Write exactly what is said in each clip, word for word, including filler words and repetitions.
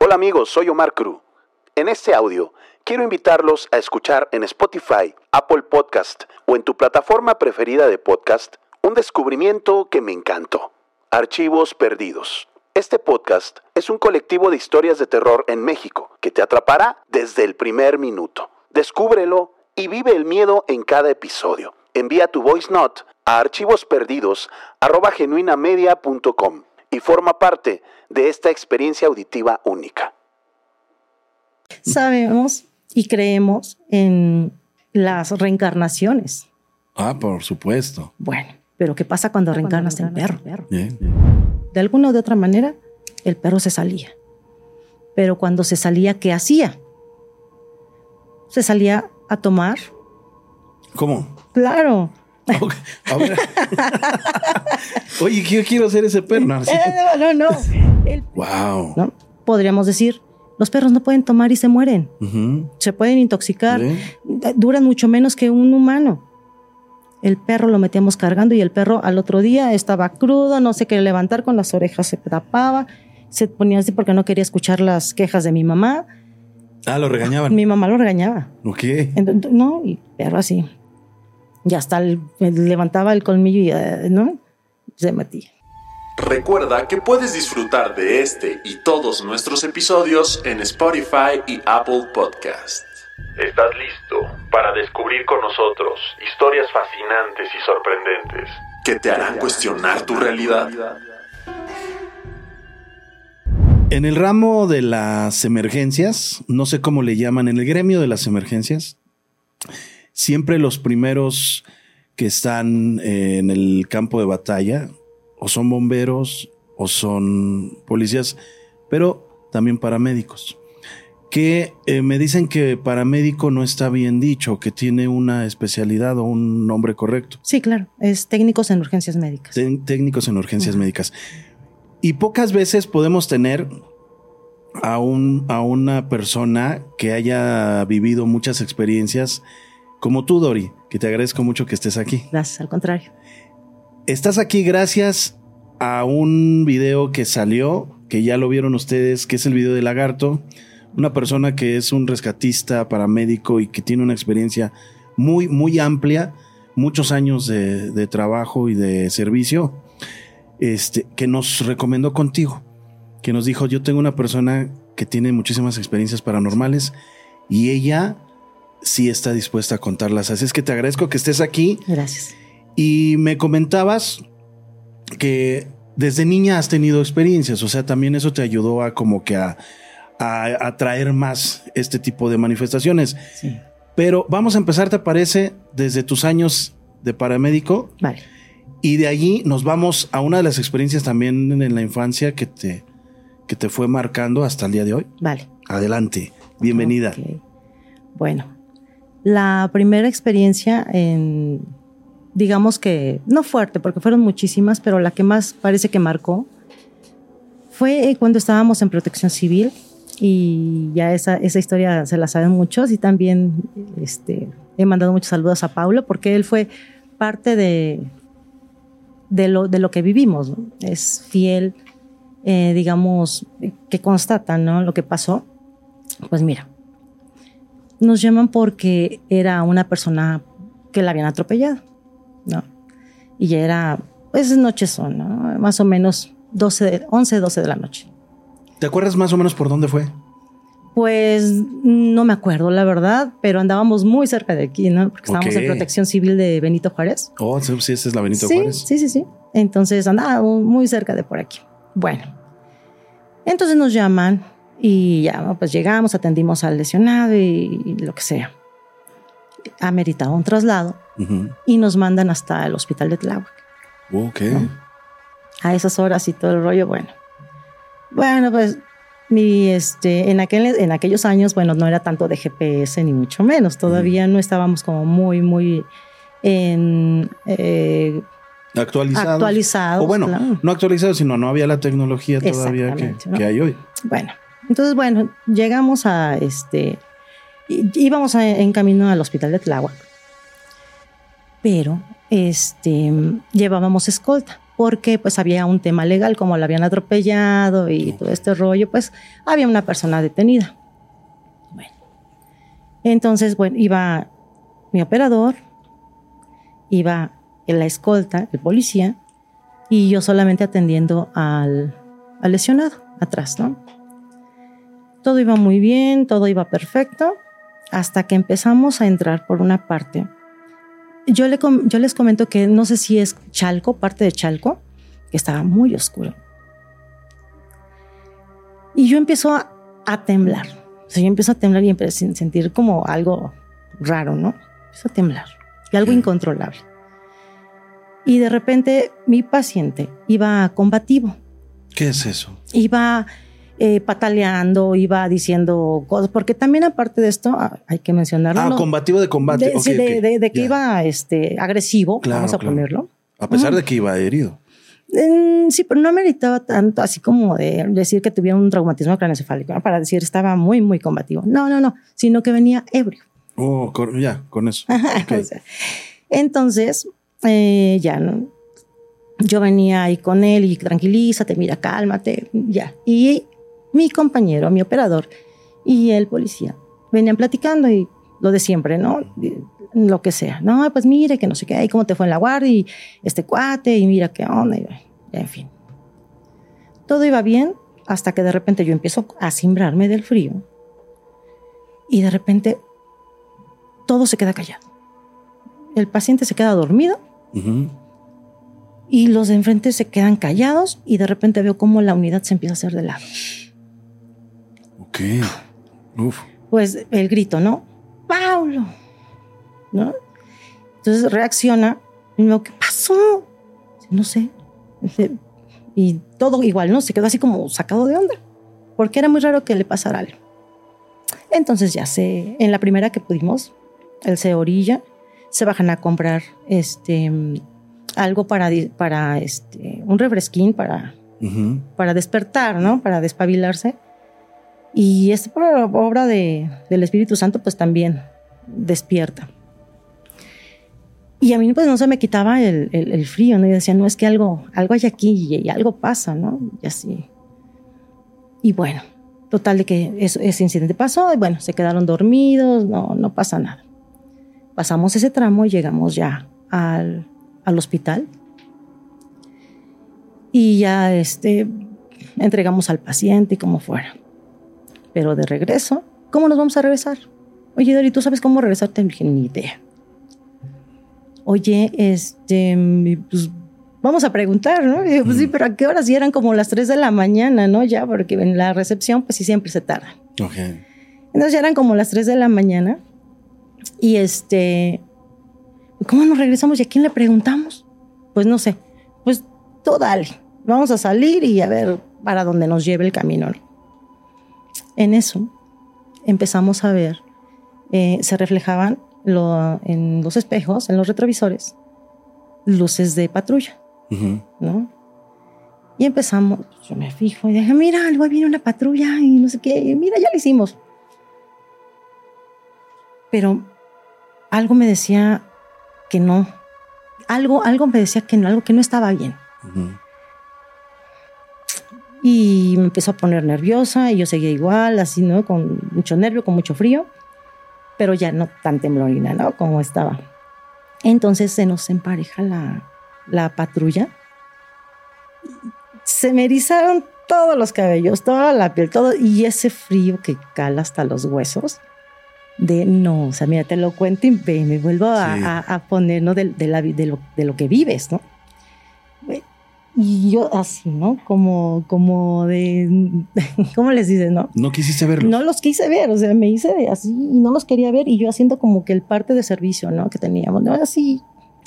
Hola amigos, soy Omar Cruz. En este audio quiero invitarlos a escuchar en Spotify, Apple Podcast o en tu plataforma preferida de podcast un descubrimiento que me encantó. Archivos Perdidos. Este podcast es un colectivo de historias de terror en México que te atrapará desde el primer minuto. Descúbrelo y vive el miedo en cada episodio. Envía tu voice note a archivosperdidos arroba genuinamedia punto com y forma parte de esta experiencia auditiva única. Sabemos y creemos en las reencarnaciones. Ah, por supuesto. Bueno, pero ¿qué pasa cuando reencarnas en perro? Bien. De alguna o de otra manera, el perro se salía. Pero cuando se salía, ¿qué hacía? Se salía a tomar. ¿Cómo? Claro. Okay. A ver. Oye, yo quiero ser ese perro. No, no, no. no. El, wow. ¿no? Podríamos decir, los perros no pueden tomar y se mueren. Uh-huh. Se pueden intoxicar. ¿Sí? Duran mucho menos que un humano. El perro lo metíamos cargando y el perro al otro día estaba crudo, no se quería levantar, con las orejas se tapaba, se ponía así porque no quería escuchar las quejas de mi mamá. Ah, lo regañaban. Mi mamá lo regañaba. Ok. Entonces, no, y perro así. Y hasta el, levantaba el colmillo y uh, ¿no? Se metía. Recuerda que puedes disfrutar de este y todos nuestros episodios en Spotify y Apple Podcast. ¿Estás listo para descubrir con nosotros historias fascinantes y sorprendentes que te harán cuestionar tu realidad? En el ramo de las emergencias, no sé cómo le llaman, en el gremio de las emergencias, siempre los primeros que están en el campo de batalla o son bomberos o son policías, pero también paramédicos. Que eh, me dicen que paramédico no está bien dicho, que tiene una especialidad o un nombre correcto. Sí, claro, es técnicos en urgencias médicas. Te- técnicos en urgencias uh-huh. médicas. Y pocas veces podemos tener a, un, a una persona que haya vivido muchas experiencias como tú, Dori, que te agradezco mucho que estés aquí. Gracias, al contrario. Estás aquí gracias a un video que salió, que ya lo vieron ustedes, que es el video de Lagarto. Una persona que es un rescatista, paramédico y que tiene una experiencia muy, muy amplia, muchos años de, de trabajo y de servicio, este, que nos recomendó contigo, que nos dijo, yo tengo una persona que tiene muchísimas experiencias paranormales y ella sí está dispuesta a contarlas. Así es que te agradezco que estés aquí. Gracias. Y me comentabas que desde niña has tenido experiencias, o sea, también eso te ayudó a como que a A, a traer más este tipo de manifestaciones. Sí. Pero vamos a empezar, ¿te parece? Desde tus años de paramédico. Vale. Y de allí nos vamos a una de las experiencias también en la infancia que te, que te fue marcando hasta el día de hoy. Vale. Adelante. Bienvenida. Okay. Bueno, la primera experiencia en, digamos que, no fuerte, porque fueron muchísimas, pero la que más parece que marcó fue cuando estábamos en Protección Civil. Y ya esa, esa historia se la saben muchos y también este, he mandado muchos saludos a Paulo porque él fue parte de, de, lo, de lo que vivimos, ¿no? Es fiel, eh, digamos, que constata, ¿no? Lo que pasó. Pues mira, nos llaman porque era una persona que la habían atropellado, ¿no? Y ya era, pues noches son, ¿no? Más o menos doce, once, doce de la noche. ¿Te acuerdas más o menos por dónde fue? Pues no me acuerdo, la verdad, pero andábamos muy cerca de aquí, ¿no? Porque estábamos Okay. en Protección Civil de Benito Juárez. Oh, sí, esa es la Benito sí, Juárez. Sí, sí, sí. Entonces andábamos muy cerca de por aquí. Bueno, entonces nos llaman y ya, pues llegamos, atendimos al lesionado y, y lo que sea. Ameritaba un traslado uh-huh. y nos mandan hasta el hospital de Tláhuac. Ok. ¿No? A esas horas y todo el rollo, bueno. Bueno, pues mi, este, en, aquel, en aquellos años, bueno, no era tanto de G P S ni mucho menos. Todavía uh-huh. no estábamos como muy, muy en, eh, actualizados. actualizados. O bueno, claro. no actualizados, sino no había la tecnología todavía que, ¿no? que hay hoy. Bueno, entonces, bueno, llegamos a este, íbamos a, en camino al hospital de Tláhuac, pero este, llevábamos escolta. porque pues había un tema legal, como la habían atropellado y todo este rollo, pues había una persona detenida. Bueno, entonces, bueno, iba mi operador, iba la escolta, el policía, y yo solamente atendiendo al, al lesionado atrás, ¿no? Todo iba muy bien, todo iba perfecto, hasta que empezamos a entrar por una parte. Yo, le, yo les comento que no sé si es Chalco, parte de Chalco, que estaba muy oscuro. Y yo empiezo a, a temblar. O sea, yo empiezo a temblar y empiezo a sentir como algo raro, ¿no? Empiezo a temblar. Y algo incontrolable. Y de repente mi paciente iba combativo. ¿Qué es eso? Iba eh, pataleando, iba diciendo cosas, porque también aparte de esto, hay que mencionarlo. Ah, ¿no? Combativo de combate. De, okay, sí, de, okay. de, de que ya. iba este, agresivo, claro, vamos a claro. ponerlo. A pesar uh-huh. de que iba herido. Eh, sí, pero no meritaba tanto así como de decir que tuviera un traumatismo craneoencefálico, ¿no? Para decir estaba muy, muy combativo. No, no, no, sino que venía ebrio. Oh, con, ya, con eso. Okay. O sea, entonces, eh, ya, ¿no? Yo venía ahí con él y tranquilízate, mira, cálmate, ya. Y mi compañero, mi operador y el policía venían platicando y lo de siempre, ¿no? Lo que sea. No, pues mire, que no sé qué, y cómo te fue en la guardia y este cuate y mira qué onda, y, en fin. Todo iba bien hasta que de repente yo empiezo a cimbrarme del frío y de repente todo se queda callado. El paciente se queda dormido. Uh-huh. Y los de enfrente se quedan callados y de repente veo cómo la unidad se empieza a hacer de lado. Ok. Uf. Pues el grito, ¿no? ¡Paulo! ¿No? Entonces reacciona y me digo, ¿qué pasó? No sé. Y todo igual, ¿no? Se quedó así como sacado de onda. Porque era muy raro que le pasara algo. Entonces ya se, en la primera que pudimos, él se orilla, se bajan a comprar este... algo para, para este, un refresquín para, uh-huh. para despertar, ¿no? Para despabilarse. Y esta obra de, del Espíritu Santo pues también despierta. Y a mí pues no se me quitaba el, el, el frío, ¿no? Yo decía, no, es que algo, algo hay aquí y, y algo pasa, ¿no? Y así. Y bueno, total de que eso, ese incidente pasó y bueno, se quedaron dormidos, no, no pasa nada. Pasamos ese tramo y llegamos ya al... al hospital y ya este, entregamos al paciente y como fuera. Pero de regreso, ¿cómo nos vamos a regresar? Oye, Dori, ¿tú sabes cómo regresarte? No dije, ni idea. Oye, este, pues vamos a preguntar, ¿no? Y dije, pues sí, pero ¿a qué horas? Y eran como las tres de la mañana, ¿no? Ya, porque en la recepción, pues sí, siempre se tarda. Okay. Entonces ya eran como las tres de la mañana y este... ¿Cómo nos regresamos y a quién le preguntamos? Pues no sé. Pues tú dale. Vamos a salir y a ver para dónde nos lleve el camino, ¿no? En eso empezamos a ver, eh, se reflejaban lo, en los espejos, en los retrovisores, luces de patrulla, uh-huh. ¿no? Y empezamos, yo me fijo y dije, mira, luego viene una patrulla y no sé qué. Y mira, ya lo hicimos. Pero algo me decía... que no, algo, algo me decía que no, algo que no estaba bien. Uh-huh. Y me empezó a poner nerviosa y yo seguía igual, así, ¿no? Con mucho nervio, con mucho frío, pero ya no tan temblorina, ¿no? Como estaba. Entonces se nos empareja la, la patrulla. Se me erizaron todos los cabellos, toda la piel, todo, y ese frío que cala hasta los huesos. De no, o sea, mira, te lo cuento y me, me vuelvo a, sí. a, a poner, ¿no? De, de, la, de, lo, de lo que vives, ¿no? Y yo así, ¿no? Como, como de, ¿cómo les dices, no? No quisiste verlos. No los quise ver, o sea, me hice de así y no los quería ver y yo haciendo como que el parte de servicio, ¿no? Que teníamos, ¿no? Así.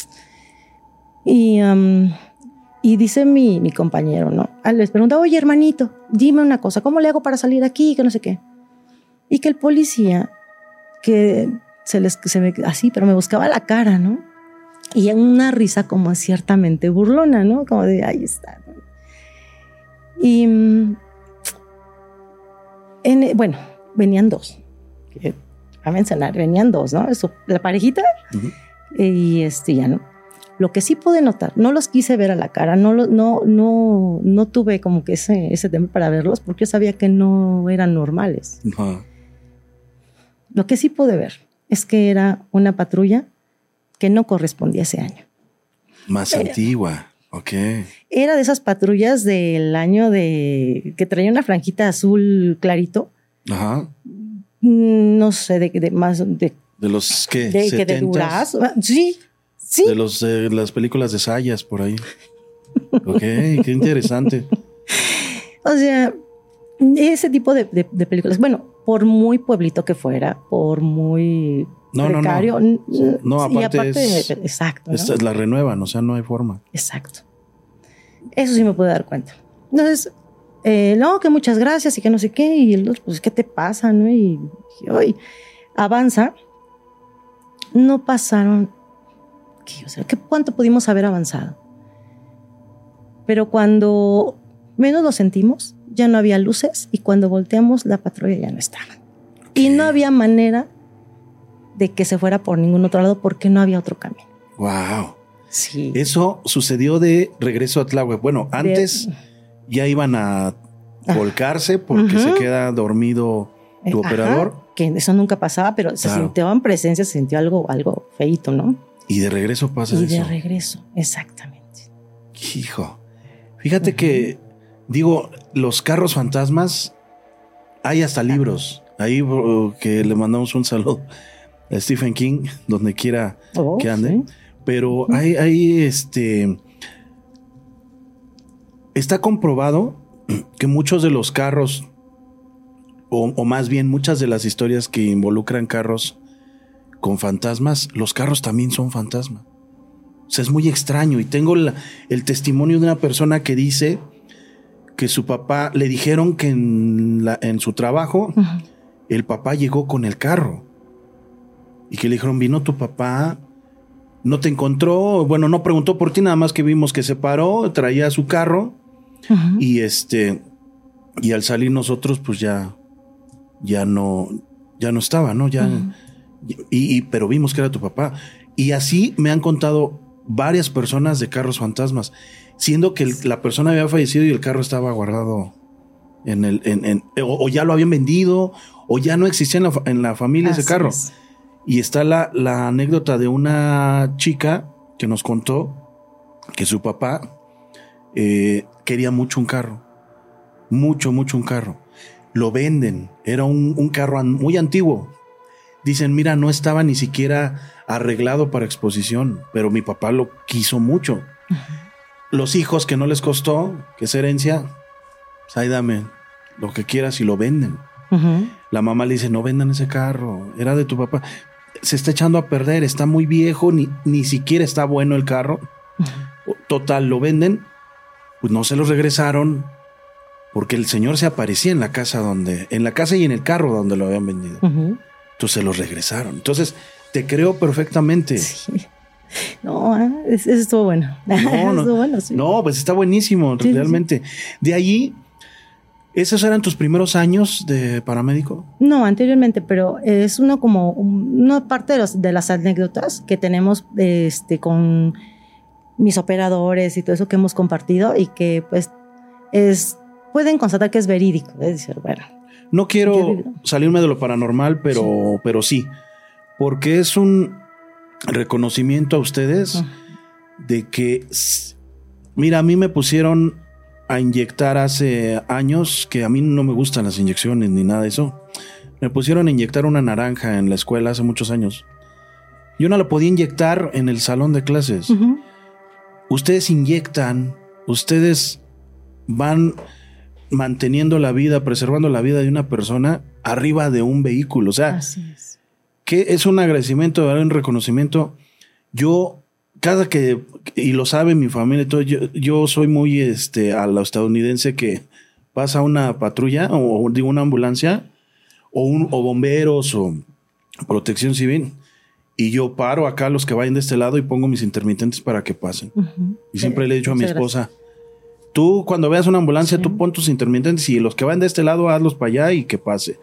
Y, um, y dice mi, mi compañero, ¿no? Les pregunta, oye, hermanito, dime una cosa, ¿cómo le hago para salir aquí? Que no sé qué. Y que el policía... que se les se me, así, pero me buscaba la cara, ¿no? Y una risa como ciertamente burlona, ¿no? Como de, ahí está. Y en, bueno, venían dos. A mencionar, venían dos, ¿no? Eso, la parejita uh-huh. y este ya, ¿no? Lo que sí pude notar, no los quise ver a la cara, no, lo, no, no, no tuve como que ese, ese temor para verlos porque yo sabía que no eran normales. No. Lo que sí pude ver es que era una patrulla que no correspondía a ese año. Más era, antigua, ok. Era de esas patrullas del año de que traía una franjita azul clarito. Ajá. No sé, de, de más... De, ¿De los qué? De, que de Durazo. Sí, sí. De los de las películas de Sayas, por ahí. Ok, qué interesante. O sea, ese tipo de, de, de películas, bueno, por muy pueblito que fuera, por muy no, precario. No, no. No, aparte, y aparte es, exacto. ¿no? Es, la renuevan, o sea, no hay forma. Exacto. Eso sí me puedo dar cuenta. Entonces, eh, no, que muchas gracias y que no sé qué, y él, pues, ¿qué te pasa? ¿No? Y, y hoy avanza. No pasaron, ¿qué, o sea, ¿qué, ¿cuánto pudimos haber avanzado? Pero cuando menos lo sentimos, ya no había luces y cuando volteamos la patrulla ya no estaba. ¿Qué? Y no había manera de que se fuera por ningún otro lado porque no había otro camino. Wow. Sí. Eso sucedió de regreso a Tláhuac. Bueno, antes de... ya iban a volcarse porque uh-huh. se queda dormido tu Ajá, operador. Que eso nunca pasaba, pero se claro. sintió en presencia, se sintió algo, algo feíto, ¿no? Y de regreso pasa y eso. Y de regreso, exactamente. Hijo. Fíjate uh-huh. que, digo, los carros fantasmas, hay hasta libros. Ahí uh, que le mandamos un saludo a Stephen King, donde quiera oh, que ande. ¿Sí? Pero uh-huh. hay, hay este... Está comprobado que muchos de los carros, o, o más bien muchas de las historias que involucran carros con fantasmas, los carros también son fantasmas. O sea, es muy extraño. Y tengo la, el testimonio de una persona que dice que su papá, le dijeron que en, la, en su trabajo, uh-huh. el papá llegó con el carro. Y que le dijeron, vino tu papá, no te encontró, bueno, no preguntó por ti, nada más que vimos que se paró, traía su carro. Uh-huh. Y este, y al salir nosotros, pues ya, ya no, ya no estaba, ¿no? Ya, uh-huh. y, y, pero vimos que era tu papá. Y así me han contado varias personas de carros fantasmas, siendo que el, la persona había fallecido y el carro estaba guardado en el, en, en o, o ya lo habían vendido, o ya no existía en la, en la familia así ese carro. Es. Y está la, la anécdota de una chica que nos contó que su papá eh, quería mucho un carro, mucho, mucho un carro. Lo venden, era un, un carro muy antiguo. Dicen, mira, no estaba ni siquiera arreglado para exposición, pero mi papá lo quiso mucho. Uh-huh. Los hijos que no les costó, que es herencia, pues ahí dame lo que quieras y lo venden. Uh-huh. La mamá le dice, no vendan ese carro, era de tu papá. Se está echando a perder, está muy viejo, ni, ni siquiera está bueno el carro. Uh-huh. Total, lo venden. Pues no se los regresaron porque el señor se aparecía en la casa donde, en la casa y en el carro donde lo habían vendido. Uh-huh. Entonces se los regresaron. Entonces te creo perfectamente. Sí. No, eso estuvo bueno. No, no, estuvo bueno, sí. No, pues está buenísimo, sí, realmente. Sí. De allí, ¿esos eran tus primeros años de paramédico? No, anteriormente, pero es uno como una parte de, los, de las anécdotas que tenemos este, con mis operadores y todo eso que hemos compartido y que pues es pueden constatar que es verídico. Es decir, bueno. No quiero salirme de lo paranormal, pero sí, pero sí porque es un reconocimiento a ustedes uh-huh. de que, mira, a mí me pusieron a inyectar hace años, que a mí no me gustan las inyecciones ni nada de eso. Me pusieron a inyectar una naranja en la escuela hace muchos años. Yo no la podía inyectar en el salón de clases. Uh-huh. Ustedes inyectan, ustedes van manteniendo la vida, preservando la vida de una persona arriba de un vehículo. O sea, así es. Que es un agradecimiento, un reconocimiento. Yo, cada que, y lo sabe mi familia, todo, yo, yo soy muy este, a lo estadounidense que pasa una patrulla o, o digo una ambulancia o, un, o bomberos o protección civil. Y yo paro acá a los que vayan de este lado y pongo mis intermitentes para que pasen. Uh-huh. Y siempre le he dicho a mi esposa, gracias. Tú cuando veas una ambulancia, sí. tú pon tus intermitentes y los que van de este lado, hazlos para allá y que pase.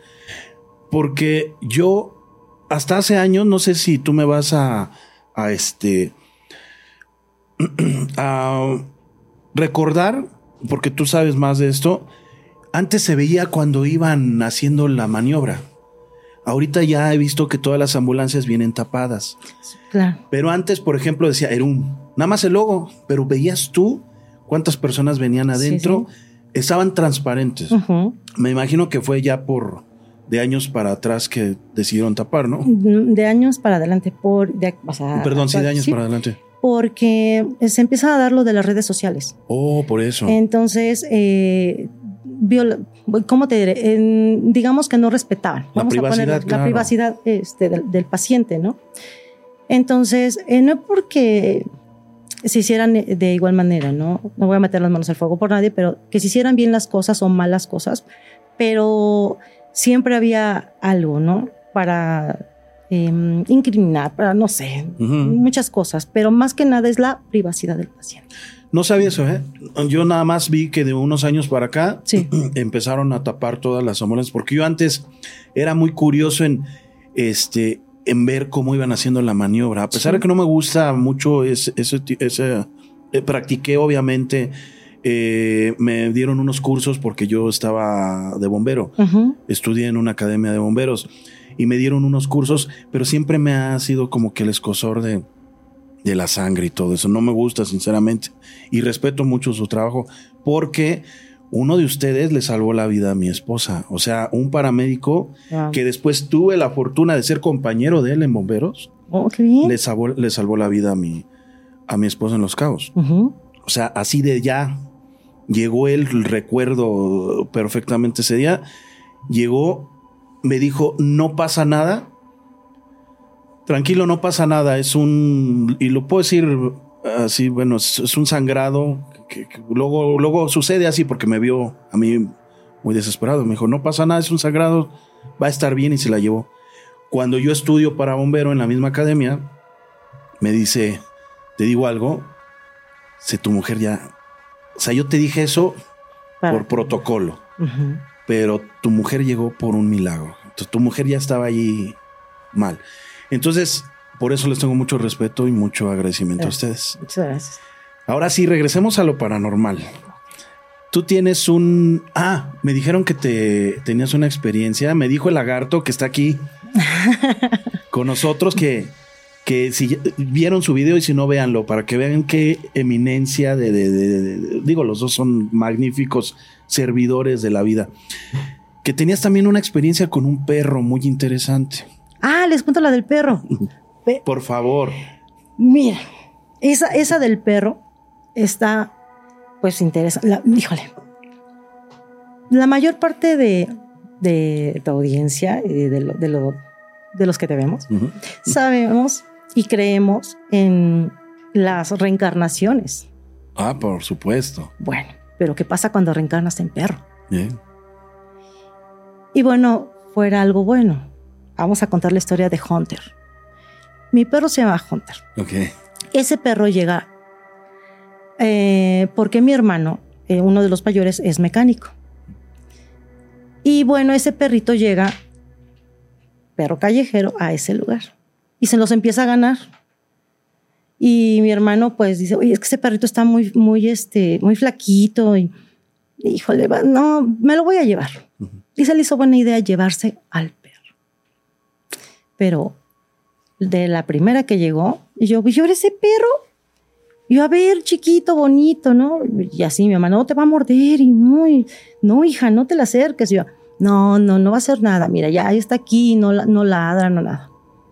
Porque yo, hasta hace años, no sé si tú me vas a, a este, uh, recordar, porque tú sabes más de esto, antes se veía cuando iban haciendo la maniobra. Ahorita ya he visto que todas las ambulancias vienen tapadas. Claro. Pero antes, por ejemplo, decía Erún, nada más el logo, pero veías tú cuántas personas venían adentro. Sí, sí. Estaban transparentes. Uh-huh. Me imagino que fue ya por de años para atrás que decidieron tapar, ¿no? De años para adelante. Por, de, o sea, Perdón, sí, de años sí, para adelante. Porque se empieza a dar lo de las redes sociales. Oh, por eso. Entonces, eh, viola, ¿cómo te diré? En, digamos que no respetaban. La Vamos privacidad, a poner claro. La privacidad este, del, del paciente, ¿no? Entonces, eh, no es porque se hicieran de igual manera, ¿no? No voy a meter las manos al fuego por nadie, pero que se hicieran bien las cosas o malas cosas, pero siempre había algo, ¿no? Para eh, incriminar, para no sé, uh-huh. muchas cosas, pero más que nada es la privacidad del paciente. No sabía eso, ¿eh? Yo nada más vi que de unos años para acá sí. empezaron a tapar todas las ambulancias, porque yo antes era muy curioso en este en ver cómo iban haciendo la maniobra. A pesar sí. de que no me gusta mucho ese, ese, ese eh, practiqué obviamente, eh, me dieron unos cursos porque yo estaba de bombero. Uh-huh. Estudié en una academia de bomberos y me dieron unos cursos, pero siempre me ha sido como que el escozor de, de la sangre y todo eso. No me gusta, sinceramente. Y respeto mucho su trabajo porque uno de ustedes le salvó la vida a mi esposa. O sea, un paramédico wow. que después tuve la fortuna de ser compañero de él en bomberos. Oh, qué bien. Le salvó, le salvó la vida a mi, a mi esposa en Los Cabos. Uh-huh. O sea, así de ya llegó él, recuerdo perfectamente ese día. Llegó, me dijo, no pasa nada. Tranquilo, no pasa nada. Es un, y lo puedo decir así, bueno, es, es un sangrado. Que, que luego, luego sucede así porque me vio a mí muy desesperado. Me dijo, no pasa nada, es un sangrado, va a estar bien, y se la llevó. Cuando yo estudio para bombero en la misma academia, me dice, te digo algo, si tu mujer ya, o sea, yo te dije eso para. por protocolo, uh-huh. pero tu mujer llegó por un milagro. Entonces, tu mujer ya estaba allí mal. Entonces, por eso les tengo mucho respeto y mucho agradecimiento gracias. a ustedes. Muchas gracias. Ahora sí, regresemos a lo paranormal. Tú tienes un... Ah, me dijeron que te tenías una experiencia. Me dijo el lagarto que está aquí con nosotros que, que si vieron su video y si no, véanlo para que vean qué eminencia de, de, de, de, de... Digo, los dos son magníficos servidores de la vida. Que tenías también una experiencia con un perro muy interesante. Ah, les cuento la del perro. Por favor. Mira, esa, esa del perro... Está, pues, interesante. La, híjole. La mayor parte de, de tu audiencia, de, de, lo, de, lo, de los que te vemos, uh-huh. sabemos y creemos en las reencarnaciones. Ah, por supuesto. Bueno, pero ¿qué pasa cuando reencarnas en perro? Bien. Y bueno, fuera algo bueno. Vamos a contar la historia de Hunter. Mi perro se llama Hunter. Ok. Ese perro llega... Eh, porque mi hermano, eh, uno de los mayores, es mecánico. Y bueno, ese perrito llega, perro callejero, a ese lugar y se los empieza a ganar. Y mi hermano pues dice, oye, es que ese perrito está muy, muy, este, muy flaquito y híjole, no, me lo voy a llevar. Uh-huh. Y se le hizo buena idea llevarse al perro. Pero de la primera que llegó, yo, ¿y ahora ese perro? Y yo, a ver, chiquito, bonito, ¿no? Y así mi mamá, no, te va a morder. Y no, y, no, hija, no te la acerques. Y yo, no, no, no va a hacer nada. Mira, ya está aquí, no, no ladra, no nada.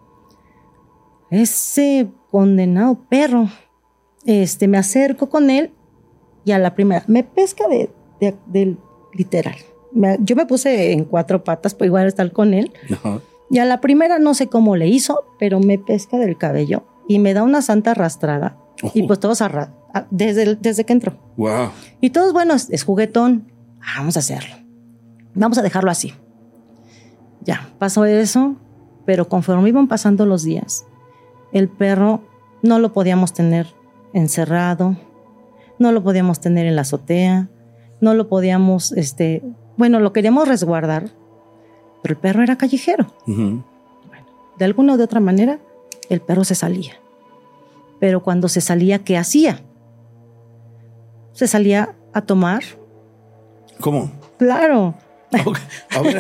Ese condenado perro, este, me acerco con él y a la primera, me pesca de, de, de literal. Me, yo me puse en cuatro patas para igual estar con él. Uh-huh. Y a la primera, no sé cómo le hizo, pero me pesca del cabello y me da una santa arrastrada. Oh. Y pues todos arra- desde, desde que entró. Wow. Y todos, bueno, es, es juguetón. Vamos a hacerlo. Vamos a dejarlo así. Ya, pasó eso. Pero conforme iban pasando los días, el perro no lo podíamos tener encerrado. No lo podíamos tener en la azotea. No lo podíamos, este... Bueno, lo queríamos resguardar. Pero el perro era callejero. Uh-huh. Bueno, de alguna u de otra manera, el perro se salía. Pero cuando se salía, ¿qué hacía? Se salía a tomar. ¿Cómo? Claro. Okay. A ver.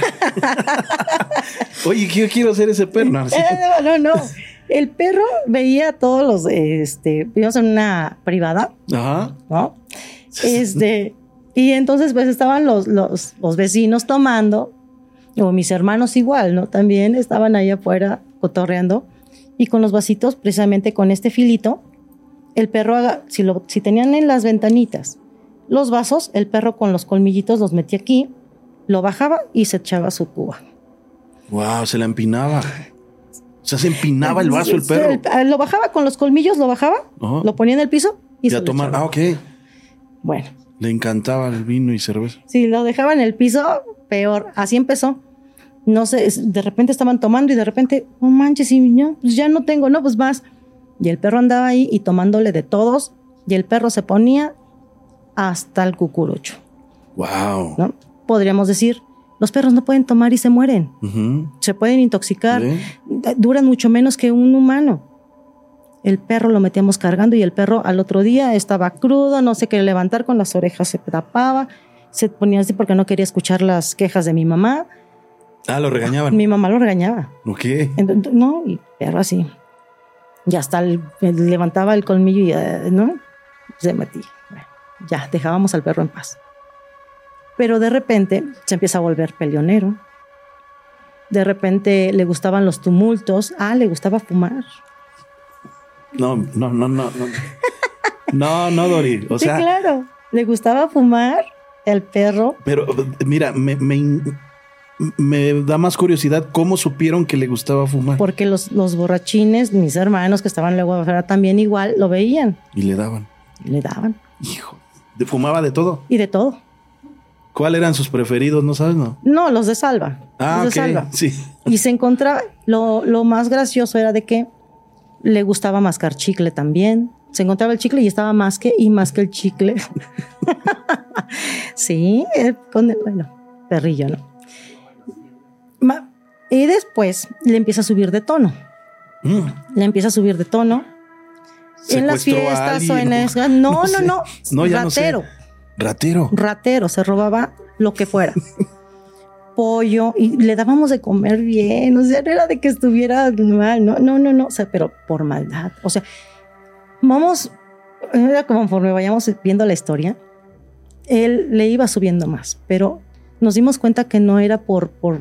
Oye, yo quiero ser ese perro. No, no, no, no. El perro veía a todos los, este, vivimos en una privada. Ajá. ¿No? Este, y entonces pues estaban los, los, los vecinos tomando, o mis hermanos igual, ¿no? También estaban ahí afuera cotorreando, y con los vasitos, precisamente con este filito, el perro, haga, si, lo, si tenían en las ventanitas los vasos, el perro con los colmillitos los metía aquí, lo bajaba y se echaba su cuba. Wow, se la empinaba. O sea, se empinaba el vaso el perro. El, lo bajaba con los colmillos, lo bajaba, uh-huh. Lo ponía en el piso y, y se a tomar. Ah, ok. Bueno. Le encantaba el vino y cerveza. Sí, lo dejaba en el piso, peor. Así empezó. No sé, de repente estaban tomando y de repente, no manches, y no, pues ya no tengo, no, pues más. Y el perro andaba ahí y tomándole de todos, y el perro se ponía hasta el cucurucho. Wow. ¿No? Podríamos decir, los perros no pueden tomar y se mueren. Uh-huh. Se pueden intoxicar. ¿Sí? Duran mucho menos que un humano. El perro lo metíamos cargando y el perro al otro día estaba crudo, no se quería levantar, con las orejas se tapaba, se ponía así porque no quería escuchar las quejas de mi mamá. Ah, lo regañaban. Mi mamá lo regañaba. Ok. Entonces, no, y perro así. Ya hasta el, levantaba el colmillo y no se metía. Bueno, ya dejábamos al perro en paz. Pero de repente se empieza a volver peleonero. De repente le gustaban los tumultos. Ah, le gustaba fumar. No, no, no, no, no. No, no, Dori. O sí, sea, claro. Le gustaba fumar el perro. Pero mira, me, me, me da más curiosidad cómo supieron que le gustaba fumar. Porque los, los borrachines, mis hermanos que estaban luego afuera también igual, lo veían. Y le daban. Y le daban. Hijo. ¿Fumaba de todo? Y de todo. ¿Cuáles eran sus preferidos? ¿No sabes? No, no los de Salva. Ah, los de okay. Salva. Sí. Y se encontraba, lo, lo más gracioso era de que le gustaba mascar chicle también. Se encontraba el chicle y estaba más que y más que el chicle. Sí, con el, bueno, perrillo, ¿no? Y después le empieza a subir de tono. Mm. Le empieza a subir de tono. En las fiestas o en es... No, no, no. no. no ya Ratero. No sé. Ratero. Ratero, se robaba lo que fuera. Pollo, y le dábamos de comer bien, o sea, no era de que estuviera mal, no, no, no, no, o sea, pero por maldad. O sea, vamos, conforme vayamos viendo la historia, él le iba subiendo más, pero nos dimos cuenta que no era por, por,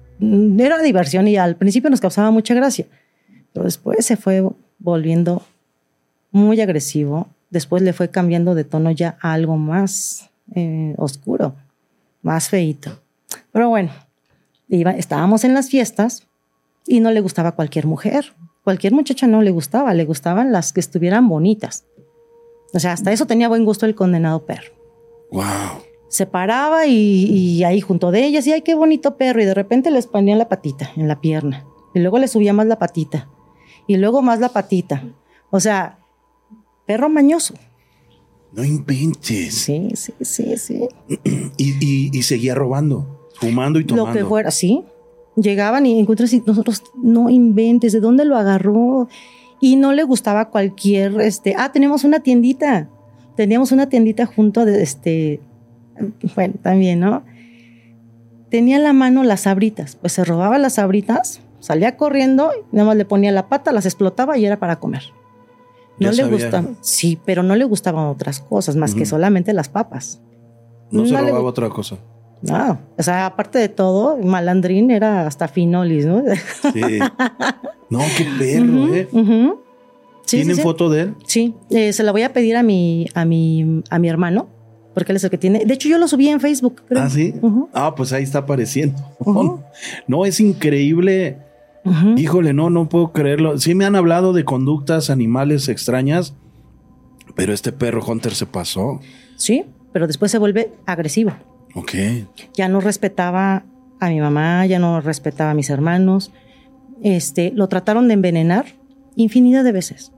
era diversión y al principio nos causaba mucha gracia, pero después se fue volviendo muy agresivo. Después le fue cambiando de tono ya a algo más eh, oscuro, más feíto. Pero bueno, iba, estábamos en las fiestas y no le gustaba cualquier mujer. Cualquier muchacha no le gustaba, le gustaban las que estuvieran bonitas. O sea, hasta eso tenía buen gusto el condenado perro. Wow. Se paraba y, y ahí junto de ellas, y ay, qué bonito perro. Y de repente les ponía la patita en la pierna. Y luego le subía más la patita. Y luego más la patita. O sea... perro mañoso. No inventes. Sí, sí, sí, sí. Y, y, y seguía robando, fumando y tomando. Lo que fuera, sí. Llegaban y encuentras y nosotros, no inventes, ¿de dónde lo agarró? Y no le gustaba cualquier, este, ah, tenemos una tiendita. Teníamos una tiendita junto de, este, bueno, también, ¿no? Tenía a la mano las sabritas, pues se robaba las sabritas, salía corriendo, nada más le ponía la pata, las explotaba y era para comer. No le gustaban, sí, pero no le gustaban otras cosas más uh-huh. que solamente las papas. No, no se robaba le... otra cosa. No, o sea, aparte de todo, malandrín era hasta finolis, ¿no? Sí. No, qué perro, uh-huh, ¿eh? Uh-huh. Sí, ¿Tienen sí, sí. foto de él? Sí, eh, se la voy a pedir a mi, a mi, a mi hermano, porque él es el que tiene. De hecho, yo lo subí en Facebook. Pero... Ah, sí. Uh-huh. Ah, pues ahí está apareciendo. Uh-huh. No, es increíble. Uh-huh. Híjole, no, no puedo creerlo. Sí me han hablado de conductas animales extrañas, pero este perro Hunter se pasó. Sí, pero después se vuelve agresivo. Ok. Ya no respetaba a mi mamá, ya no respetaba a mis hermanos. Este, lo trataron de envenenar infinidad de veces.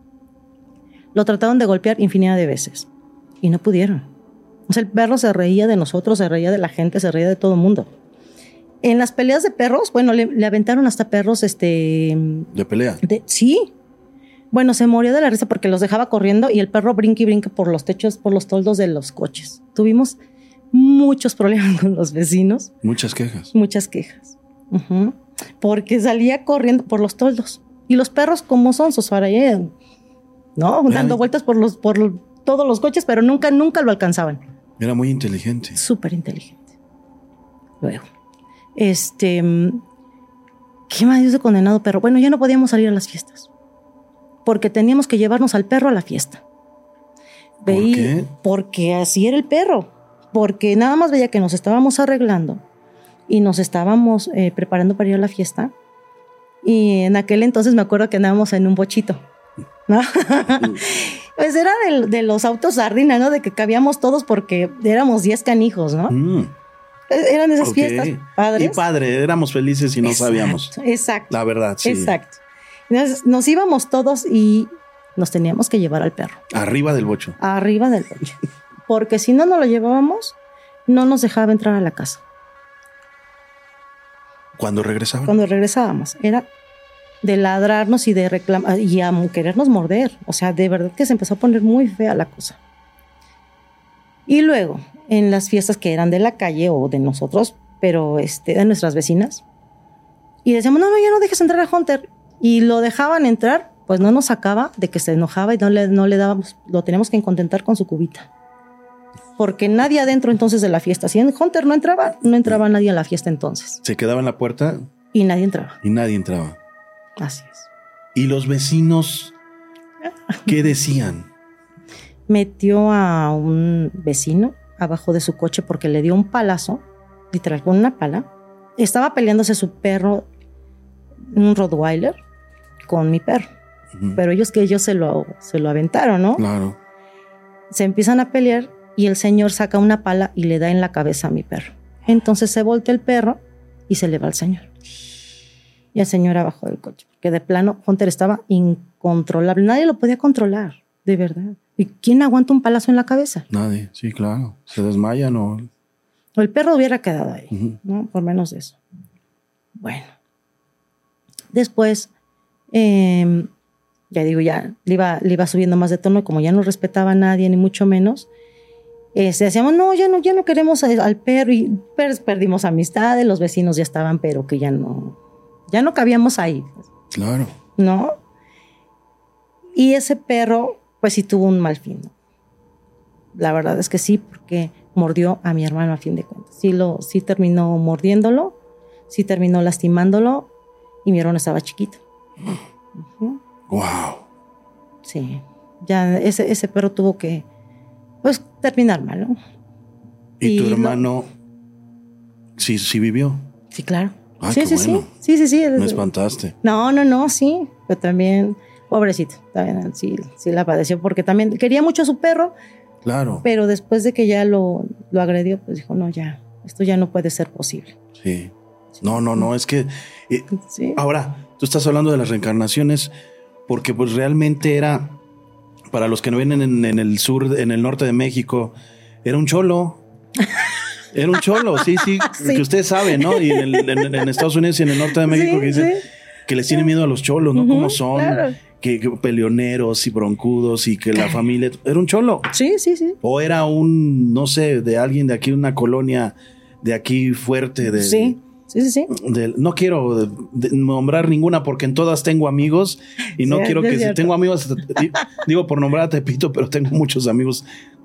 Lo trataron de golpear infinidad de veces y no pudieron. O sea, el perro se reía de nosotros, se reía de la gente, se reía de todo el mundo. En las peleas de perros, bueno, le, le aventaron hasta perros, este... ¿De pelea? De, sí. Bueno, se moría de la risa porque los dejaba corriendo y el perro brinque y brinque por los techos, por los toldos de los coches. Tuvimos muchos problemas con los vecinos. Muchas quejas. Muchas quejas. Uh-huh. Porque salía corriendo por los toldos. Y los perros, como son, sus farayeas, ¿no? Dando vueltas por los, por los, todos los coches, pero nunca, nunca lo alcanzaban. Era muy inteligente. Súper inteligente. Luego, este, ¿qué más dio ese condenado perro? Bueno, ya no podíamos salir a las fiestas. Porque teníamos que llevarnos al perro a la fiesta. Veí, ¿por qué? Porque así era el perro. Porque nada más veía que nos estábamos arreglando y nos estábamos eh, preparando para ir a la fiesta. Y en aquel entonces me acuerdo que andábamos en un bochito, ¿no? Pues era de, de los autos sardina, ¿no? De que cabíamos todos porque éramos diez canijos, ¿no? Mm. Eran esas okay. fiestas padres. Y padre, éramos felices y no exacto, sabíamos. Exacto. La verdad, sí. Exacto. Entonces nos íbamos todos y nos teníamos que llevar al perro. Arriba del bocho. Arriba del bocho. Porque si no nos lo llevábamos, no nos dejaba entrar a la casa. ¿Cuándo regresaban? Cuando regresábamos. Era de ladrarnos y de reclamar y a querernos morder. O sea, de verdad que se empezó a poner muy fea la cosa. Y luego, en las fiestas que eran de la calle o de nosotros, pero este, de nuestras vecinas, y decíamos, no, no, ya no dejes entrar a Hunter. Y lo dejaban entrar, pues no nos sacaba de que se enojaba y no le, no le dábamos, lo teníamos que contentar con su cubita. Porque nadie adentro entonces de la fiesta. Si en Hunter no entraba, no entraba nadie a la fiesta entonces. Se quedaba en la puerta. Y nadie entraba. Y nadie entraba. Así es. ¿Y los vecinos qué decían? Metió a un vecino abajo de su coche porque le dio un palazo, literal, con una pala. Estaba peleándose su perro, un Rottweiler, con mi perro. Uh-huh. Pero ellos que ellos se lo, se lo aventaron, ¿no? Claro. Se empiezan a pelear. Y el señor saca una pala y le da en la cabeza a mi perro. Entonces se voltea el perro y se le va al señor. Y el señor abajo del coche. Porque de plano, Hunter estaba incontrolable. Nadie lo podía controlar, de verdad. ¿Y quién aguanta un palazo en la cabeza? Nadie, sí, claro. Se desmayan o... O el perro hubiera quedado ahí, uh-huh. ¿no? Por menos de eso. Bueno. Después, eh, ya digo, ya le iba, le iba subiendo más de tono. Como ya no respetaba a nadie, ni mucho menos... Este, decíamos, no, ya no, ya no queremos al perro y per- perdimos amistades, los vecinos ya estaban, pero que ya no, ya no cabíamos ahí. Claro. ¿No? Y ese perro, pues sí tuvo un mal fin, ¿no? La verdad es que sí, porque mordió a mi hermano a fin de cuentas. Sí, lo, sí terminó mordiéndolo, sí terminó lastimándolo y mi hermano estaba chiquito. Uh-huh. Wow. Sí, ya ese, ese perro tuvo que pues terminar mal, ¿no? ¿Y, y tu hermano lo... sí, sí vivió? Sí, claro. Ah, sí, qué sí, bueno. sí, sí, sí, sí. Me espantaste. No, no, no, sí. Pero también, pobrecito, también sí, sí la padeció porque también quería mucho a su perro. Claro. Pero después de que ya lo, lo agredió, pues dijo, no, ya, esto ya no puede ser posible. Sí. No, no, no, es que... Eh, sí. Ahora, tú estás hablando de las reencarnaciones porque pues realmente era... Para los que no vienen en, en el sur, en el norte de México, era un cholo. Era un cholo, sí, sí, sí. Que ustedes saben, ¿no? Y en, el, en, en Estados Unidos y en el norte de México sí, que dicen sí. que les tienen miedo a los cholos, ¿no? Uh-huh, Cómo son, claro. que, que peleoneros y broncudos y que la familia... Era un cholo. Sí, sí, sí. O era un, no sé, de alguien de aquí, una colonia de aquí fuerte. De, sí. Sí, sí, sí. De, no quiero de, de nombrar ninguna porque en todas tengo amigos y no sí, quiero que si tengo amigos, digo por nombrar a Tepito, pero tengo muchos amigos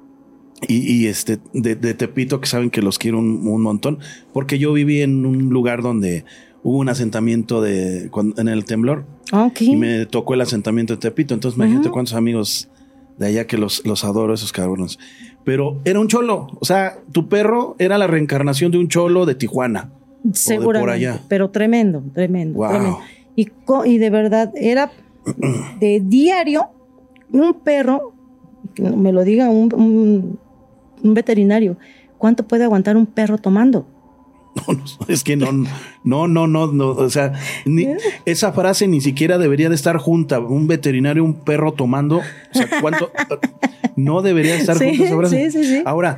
y, y este de, de Tepito que saben que los quiero un, un montón porque yo viví en un lugar donde hubo un asentamiento de cuando, en el temblor okay. y me tocó el asentamiento de Tepito. Entonces imagínate uh-huh. cuántos amigos de allá que los, los adoro, esos cabrones. Pero era un cholo, o sea, tu perro era la reencarnación de un cholo de Tijuana. Seguramente, por allá. Pero tremendo, tremendo, wow. tremendo. Y, y de verdad era de diario un perro, que me lo diga un, un, un veterinario, ¿cuánto puede aguantar un perro tomando? No, no, es que no, no, no, no, no, o sea, ni, esa frase ni siquiera debería de estar junta. Un veterinario, un perro tomando, o sea, ¿cuánto? No debería estar sí, junta esa Sí, frase. sí, sí. Ahora,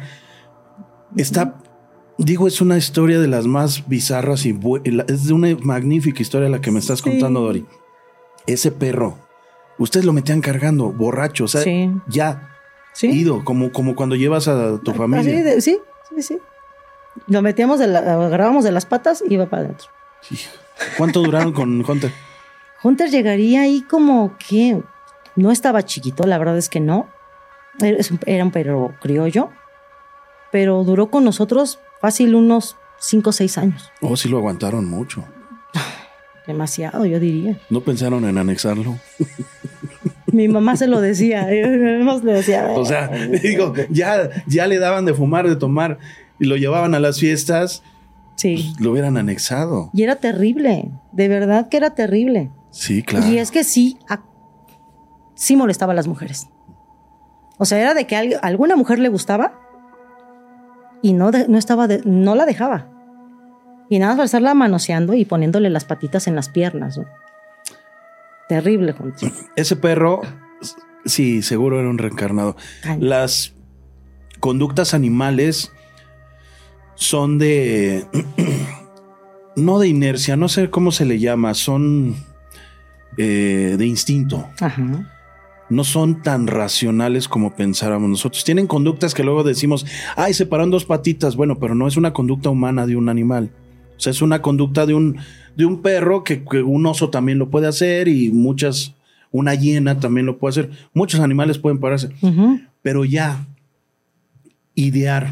está... Digo, es una historia de las más bizarras y bu- es de una magnífica historia la que me estás contando, sí. Dori. Ese perro ustedes lo metían cargando, borracho, o sea, Sí. ya Sí. ido, como, como cuando llevas a tu familia. Así de- sí, sí, sí. Lo metíamos, de la, agarrábamos de las patas y iba para adentro. Hijo. ¿Cuánto duraron con Hunter? Hunter llegaría ahí como que no estaba chiquito, la verdad es que no. Era es un- era un perro criollo, pero duró con nosotros fácil unos cinco o seis años. Oh, sí lo aguantaron mucho. Demasiado, yo diría. ¿No pensaron en anexarlo? Mi mamá se lo decía. Mi mamá le decía. O sea, digo, ya, ya le daban de fumar, de tomar, y lo llevaban a las fiestas, Sí. lo hubieran anexado. Y era terrible. De verdad que era terrible. Sí, claro. Y es que sí, a- sí molestaba a las mujeres. O sea, era de que a alguna mujer le gustaba y no, de- no, estaba de- no la dejaba. Y nada más para estarla manoseando y poniéndole las patitas en las piernas, ¿no? Terrible, Hunter. Ese perro, sí, seguro era un reencarnado. Cañón. Las conductas animales son de... no de inercia, no sé cómo se le llama, son eh, de instinto. Ajá. No son tan racionales como pensáramos nosotros. Tienen conductas que luego decimos, ay, se pararon dos patitas. Bueno, pero no es una conducta humana de un animal. O sea, es una conducta de un, de un perro que, que un oso también lo puede hacer y muchas, una hiena también lo puede hacer. Muchos animales pueden pararse. Ujú. Pero ya, idear,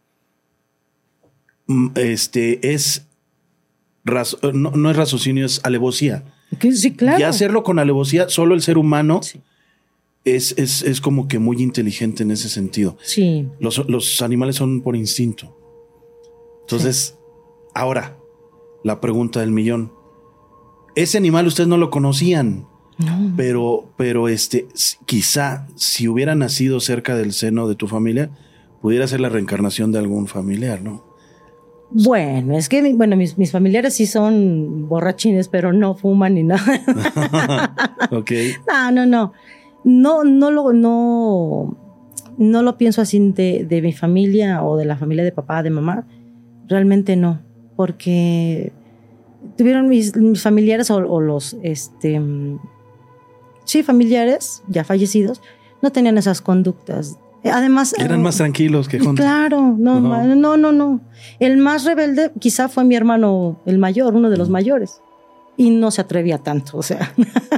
mm, este, es, razo- no, no es raciocinio, es alevosía. Que Sí, claro. Ya hacerlo con alevosía, solo el ser humano Sí. es, es, es como que muy inteligente en ese sentido. Sí. Los, los animales son por instinto. Entonces, ahora, la pregunta del millón. Ese animal ustedes no lo conocían, No. pero, pero este, s- quizá si hubiera nacido cerca del seno de tu familia, pudiera ser la reencarnación de algún familiar, ¿no? Bueno, es que bueno, mis, mis familiares sí son borrachines, pero no fuman ni nada. Ok. No, no, no. No, no lo, no, no lo pienso así de, de mi familia o de la familia de papá, de mamá. Realmente no. Porque tuvieron mis, mis familiares o, o los, este, mm, sí, familiares ya fallecidos, no tenían esas conductas. Además. Eran eh, más tranquilos que Hunter. Claro, no, Ajá. ma- no, no, no. El más rebelde quizá fue mi hermano, el mayor, uno de los mayores. Y no se atrevía tanto, o sea.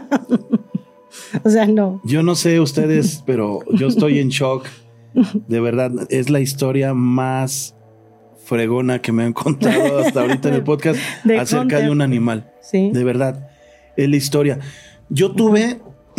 O sea, no. Yo no sé ustedes, pero yo estoy en shock. De verdad, es la historia más fregona que me han contado hasta ahorita en el podcast De acerca Hunter. de un animal. Sí. De verdad, es la historia. Yo tuve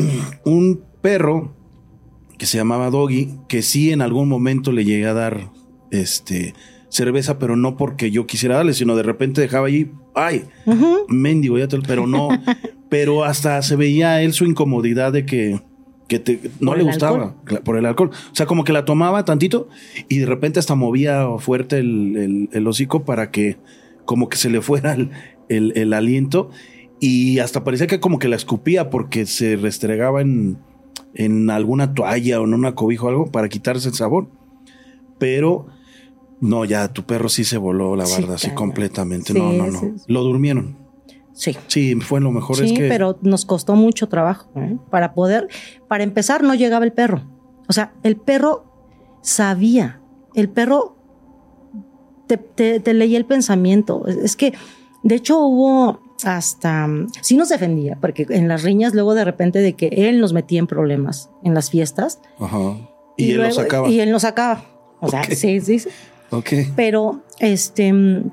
un perro que se llamaba Doggy, que sí en algún momento le llegué a dar este cerveza, pero no porque yo quisiera darle, sino de repente dejaba allí, ay, Ujú. mendigo, ya te, pero no, pero hasta se veía él su incomodidad de que, que te- no Por le el gustaba cla- por el alcohol. O sea, como que la tomaba tantito y de repente hasta movía fuerte el, el- el hocico para que como que se le fuera el, el- el aliento y hasta parecía que como que la escupía porque se restregaba en, en alguna toalla o en una cobija o algo para quitarse el sabor. Pero no, ya tu perro sí se voló la Sí, barda, así claro. completamente. Sí, no, no, no. sí. Lo durmieron. Sí. Sí, fue lo mejor. Sí, es que pero nos costó mucho trabajo, ¿eh? Para poder, para empezar, no llegaba el perro. O sea, el perro sabía, el perro te, te- te leía el pensamiento. Es es que, de hecho, hubo hasta, sí nos defendía, porque en las riñas luego de repente de que él nos metía en problemas en las fiestas. Ajá. Y, él luego- lo sacaba. Y él nos sacaba. O sea, Ok. sí, sí, sí. Ok. Pero, este, mm,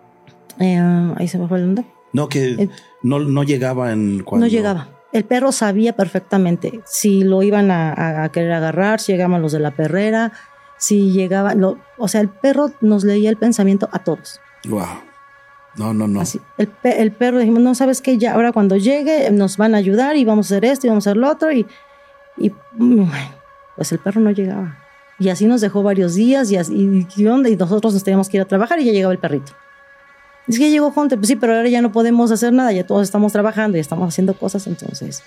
eh, ahí se me fue el nombre. No, que Eh, no, no llegaba en cuando. No llegaba. El perro sabía perfectamente si lo iban a, a- a querer agarrar, si llegaban los de la perrera, si llegaban. Lo, o sea, el perro nos leía el pensamiento a todos. Wow. No, no, no. Así. El, pe- el perro dijimos, no sabes qué, ya ahora cuando llegue nos van a ayudar y vamos a hacer esto y vamos a hacer lo otro. Y, y mm, bueno, pues el perro no llegaba. Y así nos dejó varios días y, así, y, ¿qué onda? Y nosotros nos teníamos que ir a trabajar y ya llegaba el perrito. Es que ya llegó Hunter, pues sí, pero ahora ya no podemos hacer nada, ya todos estamos trabajando y estamos haciendo cosas, entonces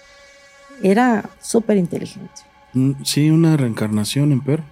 era súper inteligente. Mm, Sí, una reencarnación en perro.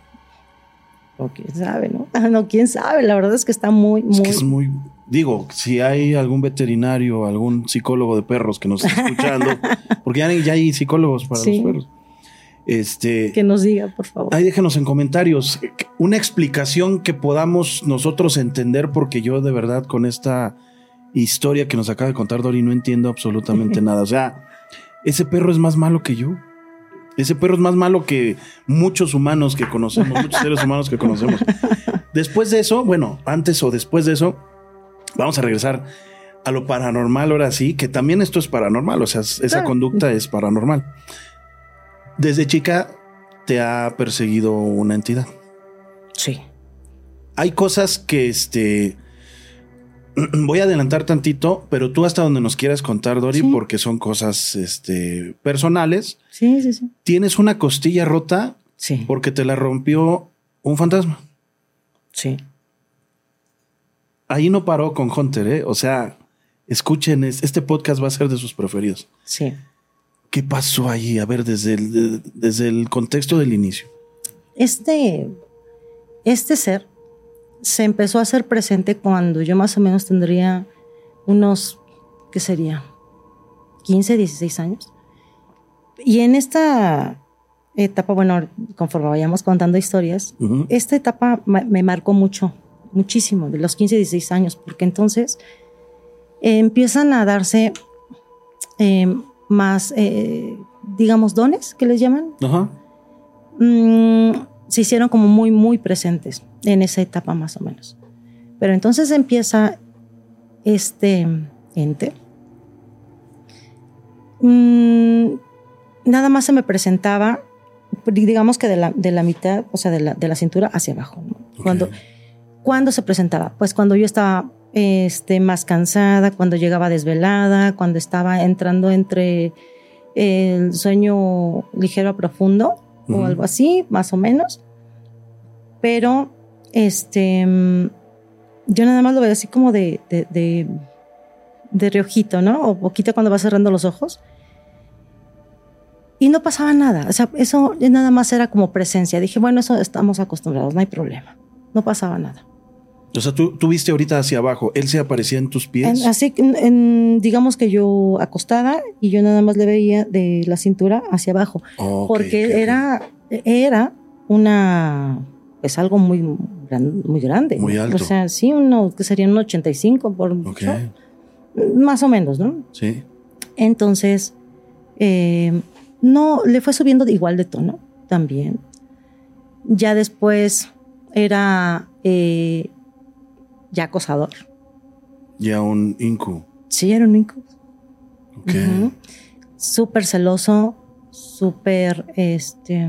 O quién sabe, ¿no? No, quién sabe, la verdad es que está muy, Es muy... que es muy. Digo, si hay algún veterinario, algún psicólogo de perros que nos está escuchando, Porque ya, ya hay psicólogos para sí. los perros. Este, que nos diga, por favor. Ahí déjenos en comentarios una explicación que podamos nosotros entender, porque yo de verdad con esta historia que nos acaba de contar Dori no entiendo absolutamente nada. O sea, ese perro es más malo que yo. Ese perro es más malo que muchos humanos que conocemos, muchos seres humanos que conocemos. Después de eso, bueno, antes o después de eso, vamos a regresar a lo paranormal ahora sí, que también esto es paranormal, o sea, esa claro. conducta es paranormal. Desde chica te ha perseguido una entidad. Sí. Hay cosas que este voy a adelantar tantito, pero tú hasta donde nos quieras contar, Dori, sí. porque son cosas este personales. Sí, sí, sí. Tienes una costilla rota sí. porque te la rompió un fantasma. Sí. Ahí no paró con Hunter, ¿eh? O sea, escuchen, este podcast va a ser de sus preferidos. Sí. ¿Qué pasó ahí? A ver, desde el, desde el contexto del inicio. Este, este ser se empezó a hacer presente cuando yo más o menos tendría unos, ¿qué sería? quince, dieciséis años. Y en esta etapa, bueno, conforme vayamos contando historias, uh-huh. esta etapa me marcó mucho, muchísimo, de los quince, dieciséis años, porque entonces eh, empiezan a darse... Eh, más, eh, digamos, dones que les llaman, uh-huh. mm, se hicieron como muy, muy presentes en esa etapa más o menos. Pero entonces empieza este ente. Mm, nada más se me presentaba, digamos que de la, de la mitad, o sea, de la, de la cintura hacia abajo, ¿no? Okay. Cuando, ¿Cuándo se presentaba? Pues cuando yo estaba... Este, más cansada, cuando llegaba desvelada, cuando estaba entrando entre el sueño ligero a profundo uh-huh. o algo así, más o menos. Pero este, yo nada más lo veo así como de, de, de, de reojito, ¿no? O poquito cuando va cerrando los ojos. Y no pasaba nada. O sea, eso nada más era como presencia. Dije, bueno, eso estamos acostumbrados, no hay problema. No pasaba nada. O sea, tú, tú viste ahorita hacia abajo, ¿él se aparecía en tus pies? En, así, en, en, digamos que yo acostada y yo nada más le veía de la cintura hacia abajo. Oh, okay, porque okay, era, okay. era una, pues algo muy, muy grande. Muy alto. O sea, sí, uno, que sería un ochenta y cinco por okay. mucho, más o menos, ¿no? Sí. Entonces, eh, no, le fue subiendo igual de tono también. Ya después era... Eh, ya acosador. Ya un incu. Sí, era un incu. Ok. Uh-huh. Súper celoso, súper, este...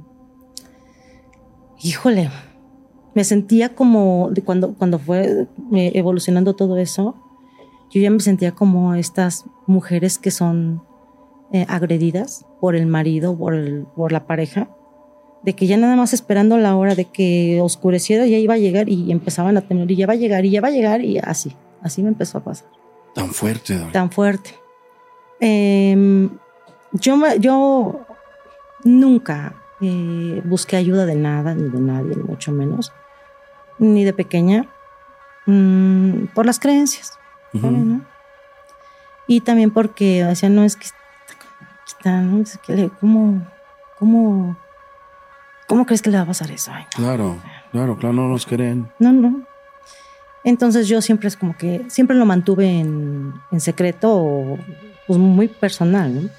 Híjole, me sentía como, cuando, cuando fue eh, evolucionando todo eso, yo ya me sentía como estas mujeres que son eh, agredidas por el marido, por, el, por la pareja, de que ya nada más esperando la hora de que oscureciera ya iba a llegar y empezaban a temer y ya va a llegar y ya va a llegar y así, así me empezó a pasar. Tan fuerte, Dori. Tan fuerte. Eh, yo, yo nunca eh, busqué ayuda de nada, ni de nadie, ni mucho menos, ni de pequeña, mmm, por las creencias. Uh-huh. ¿Sabes, no? Y también porque, o sea, no es que está, ¿no? Es que le, ¿cómo, cómo ¿Cómo crees que le va a pasar eso? Ay, no. Claro, claro, claro, no nos creen. No, no. Entonces yo siempre es como que, siempre lo mantuve en, en secreto, pues muy personal, ¿no?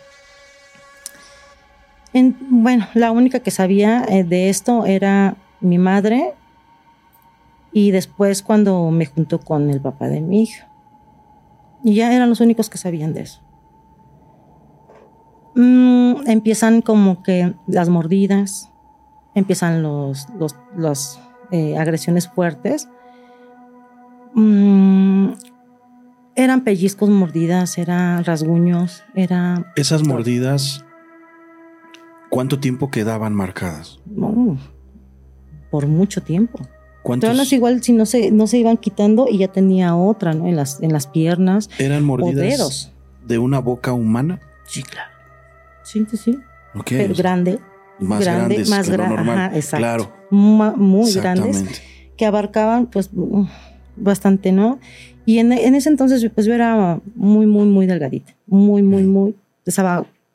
En, bueno, la única que sabía eh, de esto era mi madre y después cuando me juntó con el papá de mi hija. Y ya eran los únicos que sabían de eso. Mm, empiezan como que las mordidas, empiezan los, los, los eh, agresiones fuertes. Mm, eran pellizcos, mordidas, eran rasguños, era... Esas mordidas, ¿cuánto tiempo quedaban marcadas? Oh, por mucho tiempo. ¿Cuántos? Todas igual si no se, no se iban quitando y ya tenía otra, ¿no? En las, en las piernas. ¿Eran mordidas de una boca humana? Sí, claro. Sí, sí, sí. Ok. Pero grande. Más grande, grandes más que gra- lo normal. Ajá, exacto. Claro. Ma- muy grandes. Que abarcaban, pues, bastante, ¿no? Y en, en ese entonces, pues, yo era muy, muy, muy delgadita. Muy, muy, muy. Pesaba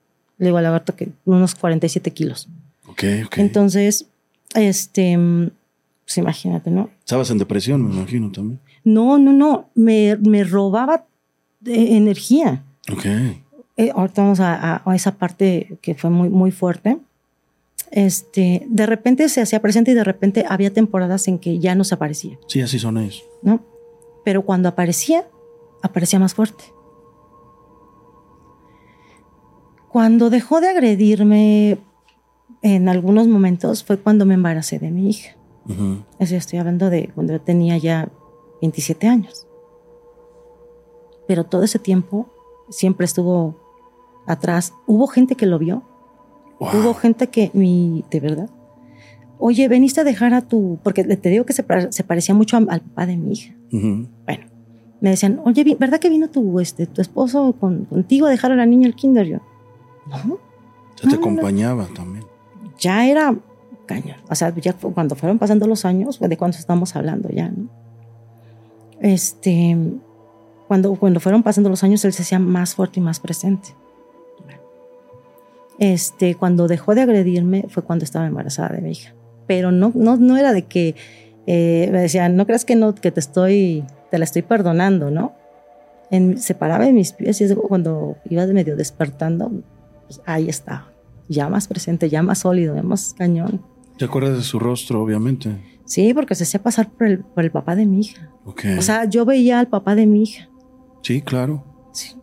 Le digo al lagarto que unos cuarenta y siete kilos. Ok, ok. Entonces, este, pues imagínate, ¿no? Estabas en depresión, me imagino también. No, no, no. Me, me robaba de energía. Ok. Eh, ahorita vamos a, a, a esa parte que fue muy, muy fuerte. Este, de repente se hacía presente y de repente había temporadas en que ya no se aparecía. Sí, así son ellos. ¿No? Pero cuando aparecía, aparecía más fuerte. Cuando dejó de agredirme en algunos momentos fue cuando me embaracé de mi hija. Uh-huh. Eso estoy hablando de cuando yo tenía ya veintisiete años. Pero todo ese tiempo siempre estuvo atrás. Hubo gente que lo vio. Wow. Hubo gente que, mi, de verdad, oye, veniste a dejar a tu... Porque te digo que se, se parecía mucho al papá de mi hija. Uh-huh. Bueno, me decían, oye, ¿verdad que vino tu, este, tu esposo con, contigo a dejar a la niña al kinder? Yo, no. Ya te no, acompañaba no. también. Ya era cañón. O sea, ya cuando fueron pasando los años, de cuánto estamos hablando ya, ¿no? Este, cuando, cuando fueron pasando los años, él se hacía más fuerte y más presente. Este, cuando dejó de agredirme fue cuando estaba embarazada de mi hija. Pero no, no, no era de que eh, me decían, no creas que no, que te estoy, te la estoy perdonando, ¿no? En, se paraba en mis pies y cuando iba de medio despertando, pues ahí estaba. Ya más presente, ya más sólido, ya más cañón. ¿Te acuerdas de su rostro, obviamente? Sí, porque se hacía pasar por el, por el papá de mi hija. Okay. O sea, yo veía al papá de mi hija. Sí, claro. Sí.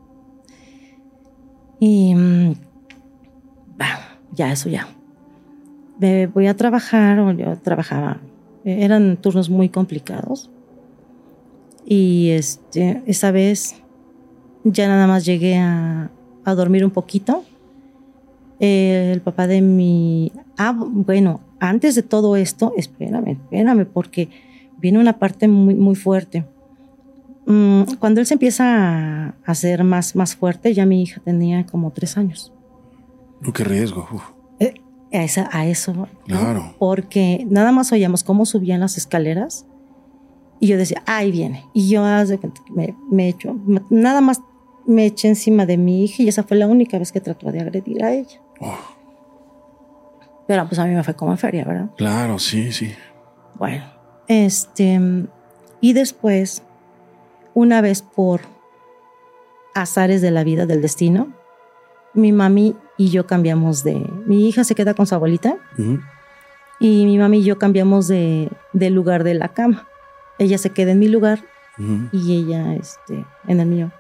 Y um, bah, ya eso ya. Me voy a trabajar, o yo trabajaba. Eran turnos muy complicados. Y este, esa vez ya nada más llegué a, a dormir un poquito. El papá de mi... Ah, bueno, antes de todo esto, espérame, espérame, porque viene una parte muy, muy fuerte. Mm, cuando él se empieza a hacer más, más fuerte, ya mi hija tenía como tres años. Oh, qué riesgo. Uf. Eh, a, esa, a eso. ¿No? Claro. Porque nada más oíamos cómo subían las escaleras y yo decía, ahí viene. Y yo me, me echo, nada más me eché encima de mi hija y esa fue la única vez que trató de agredir a ella. Oh. Pero pues a mí me fue como en feria, ¿verdad? Claro, sí, sí. Bueno, este, y después, una vez por azares de la vida, del destino, mi mami y yo cambiamos de... Mi hija se queda con su abuelita uh-huh. y mi mami y yo cambiamos de, de lugar de la cama. Ella se queda en mi lugar uh-huh. y ella este, en el mío.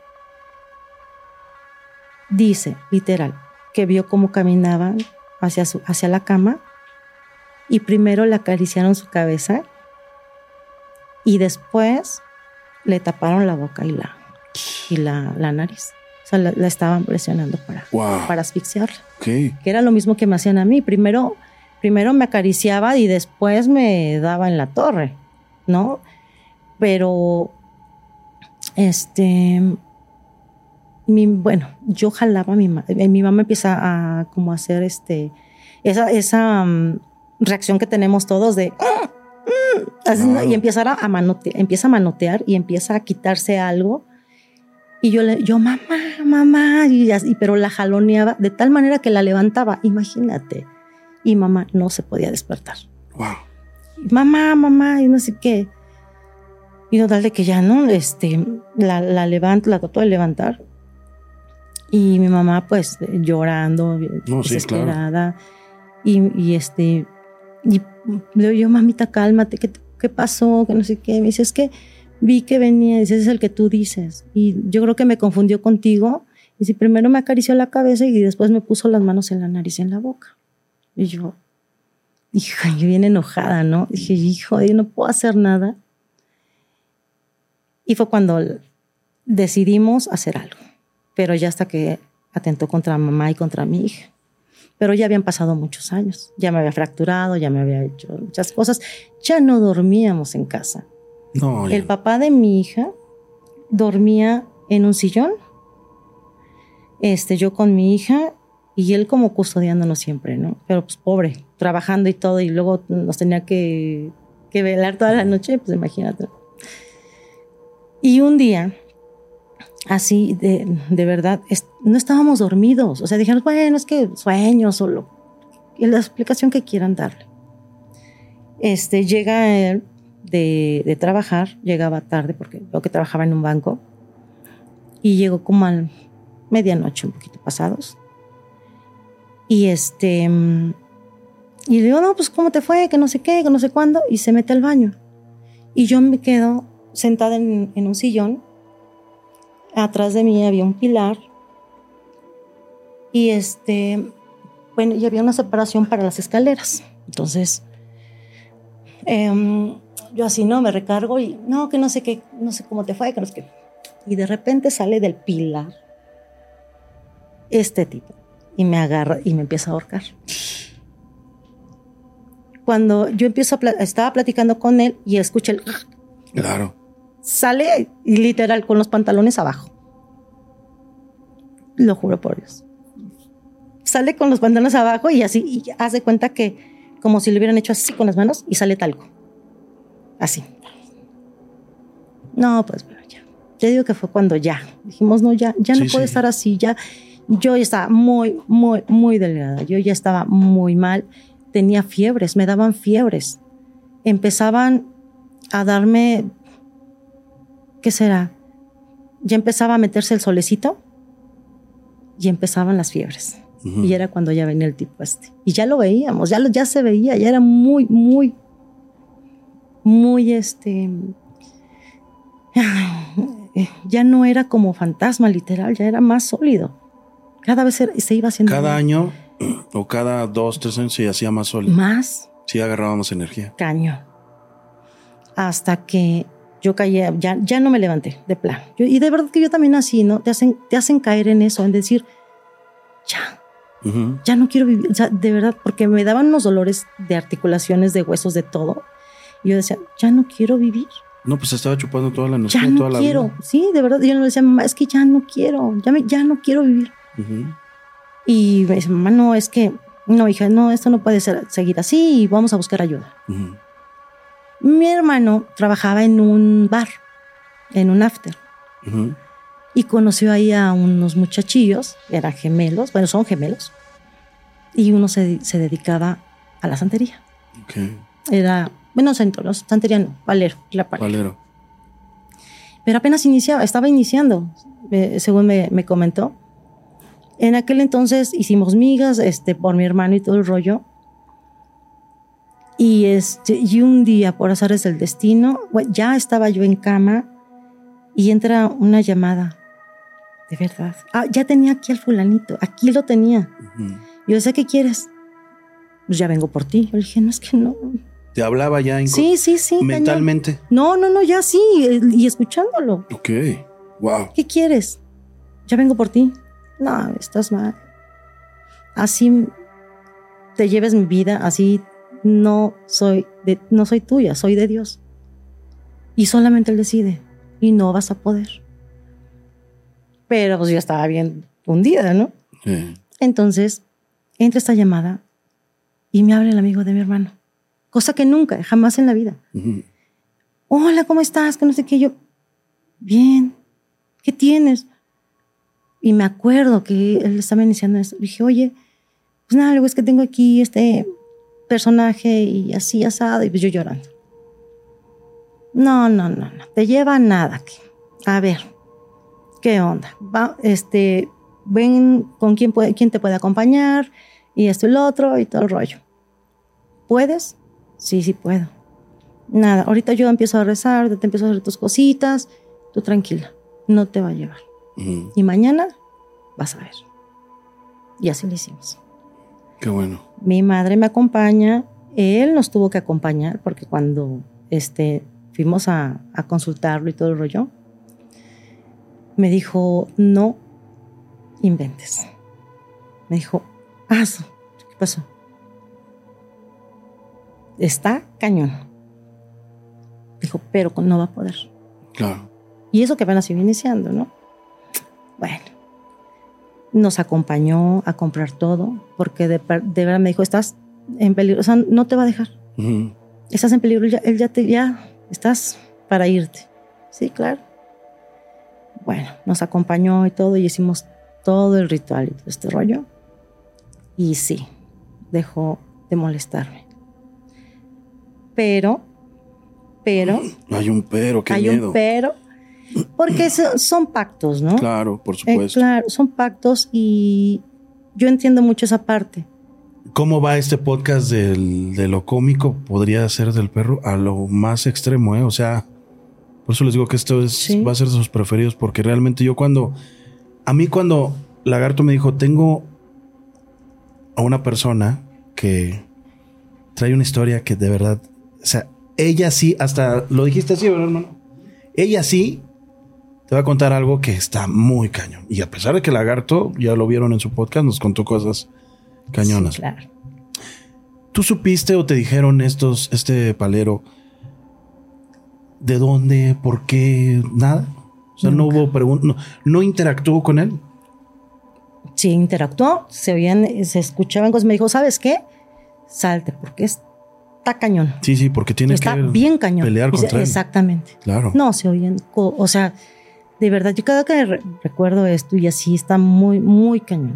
Dice, literal, que vio cómo caminaban hacia, su, hacia la cama y primero le acariciaron su cabeza y después le taparon la boca y la, y la, la nariz. O sea, la, la estaban presionando para, wow. para asfixiarla. Okay. Que era lo mismo que me hacían a mí. Primero, primero me acariciaba y después me daba en la torre, ¿no? Pero, este... Mi, bueno, yo jalaba a mi mamá. Mi mamá empieza a como hacer este, esa, esa um, reacción que tenemos todos de ¡ah! ¡ah! Así, wow. Y empieza a, manotear, empieza a manotear y empieza a quitarse algo. Y yo le, yo, mamá, mamá, y así, pero la jaloneaba de tal manera que la levantaba, imagínate. Y mamá no se podía despertar. Wow. Mamá, mamá, y no sé qué. Y no tal de que ya, ¿no? Este, la, la levanto, la trató de levantar. Y mi mamá, pues, llorando, no, desesperada. Sí, claro. Y, y este, y le digo yo, mamita, cálmate, ¿qué, qué pasó? Que no sé qué. Me dice, es que vi que venía, dice, ese es el que tú dices. Y yo creo que me confundió contigo. Y si primero me acarició la cabeza y después me puso las manos en la nariz y en la boca. Y yo, hija, yo bien enojada, ¿no? Dije, hijo, yo no puedo hacer nada. Y fue cuando decidimos hacer algo. Pero ya hasta que atentó contra mamá y contra mi hija. Pero ya habían pasado muchos años. Ya me había fracturado, ya me había hecho muchas cosas. Ya no dormíamos en casa. No, ya. El papá de mi hija dormía en un sillón. Este, yo con mi hija y él como custodiándonos siempre, ¿no? Pero pues pobre, trabajando y todo. Y luego nos tenía que, que velar toda la noche, pues imagínate. Y un día... así, de, de verdad, es, no estábamos dormidos. O sea, dijeron, bueno, es que sueños o lo, la explicación que quieran darle. Este, llega él de, de trabajar, llegaba tarde porque veo que trabajaba en un banco y llegó como a medianoche, un poquito pasados. Y este, y le digo, no, pues ¿cómo te fue? Que no sé qué, que no sé cuándo. Y se mete al baño. Y yo me quedo sentada en, en un sillón. Atrás de mí había un pilar. Y este, bueno, y había una separación para las escaleras. Entonces, eh, yo así, no, me recargo y no, que no sé qué, no sé cómo te fue, que no sé qué. Y de repente sale del pilar este tipo y me agarra y me empieza a ahorcar. Cuando yo empiezo a pl- estaba platicando con él y escuché el... Claro. Sale y literal con los pantalones abajo. Lo juro por Dios. Sale con los pantalones abajo y así, y hace cuenta que como si lo hubieran hecho así con las manos y sale talco. Así. No, pues bueno, ya. Te digo que fue cuando ya. Dijimos, no, ya, ya no Sí, puede sí. estar así, ya. Yo ya estaba muy, muy, muy delgada. Yo ya estaba muy mal. Tenía fiebres, me daban fiebres. Empezaban a darme, ¿qué será? Ya empezaba a meterse el solecito y empezaban las fiebres. Uh-huh. Y era cuando ya venía el tipo este. Y ya lo veíamos, ya, lo, ya se veía, ya era muy, muy, muy este... Ya no era como fantasma literal, ya era más sólido. Cada vez era, se iba haciendo... Cada más. año o cada dos, tres años se hacía más sólido. Más. Sí, agarrábamos energía. Caño. Hasta que yo caía, ya, ya no me levanté, de plan. Yo, y de verdad que yo también así, ¿no? Te hacen, te hacen caer en eso, en decir, ya. Uh-huh. Ya no quiero vivir, o sea, de verdad, porque me daban unos dolores de articulaciones, de huesos, de todo. Y yo decía, ya no quiero vivir. No, pues estaba chupando toda la energía, ya no toda la quiero. vida. Sí, de verdad. Yo le decía, mamá, es que ya no quiero, ya, me, ya no quiero vivir. Uh-huh. Y me dice, mamá, no, es que, no, hija, no, esto no puede ser, seguir así y vamos a buscar ayuda. Uh-huh. Mi hermano trabajaba en un bar, en un after. Uh-huh. Y conoció ahí a unos muchachillos, eran gemelos, bueno, son gemelos, y uno se, se dedicaba a la santería. Okay. Era, bueno, centro, santería no, valero, la palera. Valero. Pero apenas iniciaba, estaba iniciando, eh, según me, me comentó. En aquel entonces hicimos migas este, por mi hermano y todo el rollo. Y, este, y un día, por azares del destino, bueno, ya estaba yo en cama y entra una llamada. De verdad. Ah, ya tenía aquí al fulanito. Aquí lo tenía. Uh-huh. Yo decía, ¿qué quieres? Pues ya vengo por ti. Yo le dije, no, es que no. ¿Te hablaba ya? Inco- sí, sí, sí. ¿Mentalmente? Cañón. No, no, no, ya sí. Y escuchándolo. Ok. Wow. ¿Qué quieres? Ya vengo por ti. No, estás mal. Así te lleves mi vida. Así no soy, de, no soy tuya. Soy de Dios. Y solamente Él decide. Y no vas a poder. Pero pues yo estaba bien hundida, ¿no? Sí. Entonces, entra esta llamada y me habla el amigo de mi hermano. Cosa que nunca, jamás en la vida. Uh-huh. Hola, ¿cómo estás? Que no sé qué. Yo, bien. ¿Qué tienes? Y me acuerdo que él estaba iniciando eso. Dije, oye, pues nada, luego es que tengo aquí este personaje y así asado. Y pues yo llorando. No, no, no, no. Te lleva nada aquí. A ver. ¿Qué onda? Va, este, ven con quién, puede, quién te puede acompañar y esto y lo otro y todo el rollo. ¿Puedes? Sí, sí puedo. Nada, ahorita yo empiezo a rezar, te empiezo a hacer tus cositas, tú tranquila, no te va a llevar. Uh-huh. Y mañana vas a ver. Y así lo hicimos. Qué bueno. Mi madre me acompaña, él nos tuvo que acompañar porque cuando este, fuimos a, a consultarlo y todo el rollo, me dijo, no inventes. Me dijo, hazlo. ¿Qué pasó? Está cañón. Dijo, pero no va a poder. Claro. Y eso que apenas iba iniciando, ¿no? Bueno. Nos acompañó a comprar todo, porque de, de verdad me dijo, estás en peligro, o sea, no te va a dejar. Uh-huh. Estás en peligro, ya, él ya te, ya estás para irte. Sí, claro. Bueno, nos acompañó y todo, y hicimos todo el ritual y todo este rollo. Y sí, dejó de molestarme. Pero, pero... Hay un pero, qué hay miedo. Hay un pero, porque son pactos, ¿no? Claro, por supuesto. Eh, claro, son pactos y yo entiendo mucho esa parte. ¿Cómo va este podcast del, de lo cómico? Podría ser del perro a lo más extremo, ¿eh? O sea, por eso les digo que esto es, sí. va a ser de sus preferidos, porque realmente yo cuando... A mí cuando Lagarto me dijo, tengo a una persona que trae una historia que de verdad... O sea, ella sí, hasta lo dijiste así, ¿verdad, hermano? Ella sí te va a contar algo que está muy cañón. Y a pesar de que Lagarto, ya lo vieron en su podcast, nos contó cosas cañonas. Sí, claro. ¿Tú supiste o te dijeron estos, este palero, de dónde, por qué, nada? O sea, Nunca. no hubo preguntas, no, no interactuó con él. Sí, interactuó, se oían, se escuchaban cosas. Me dijo, ¿sabes qué? Salte, porque está cañón. Sí, sí, porque tiene está que bien cañón. pelear contra Dice, él. Exactamente. Claro. No, se oían, o sea, de verdad, yo cada que re- recuerdo esto y así está muy, muy cañón.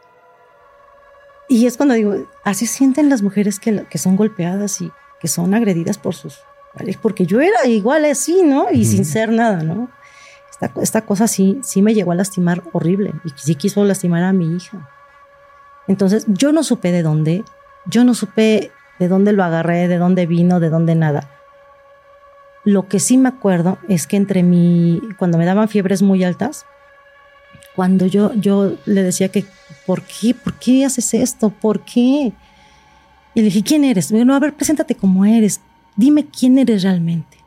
Y es cuando digo, así sienten las mujeres que, que son golpeadas y que son agredidas por sus parejas, porque yo era igual así, ¿no? Y mm. sin ser nada, ¿no? Esta, esta cosa sí, sí me llegó a lastimar horrible y sí quiso lastimar a mi hija. Entonces yo no supe de dónde, yo no supe de dónde lo agarré, de dónde vino, de dónde nada. Lo que sí me acuerdo es que entre mí, cuando me daban fiebres muy altas, cuando yo, yo le decía que, ¿por qué? ¿Por qué haces esto? ¿Por qué? Y le dije, ¿quién eres? Me dijo, no, a ver, preséntate como eres. Dime quién eres realmente.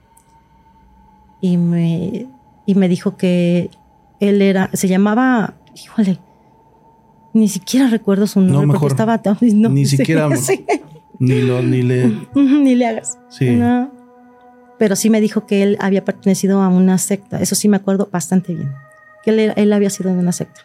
Y me, y me dijo que él era, se llamaba, híjole, ni siquiera recuerdo su nombre, no, porque estaba... No, ni sí, siquiera, sí. Ni, lo, ni le... ni le hagas. Sí. No. Pero sí me dijo que él había pertenecido a una secta. Eso sí me acuerdo bastante bien. Que él, él había sido de una secta.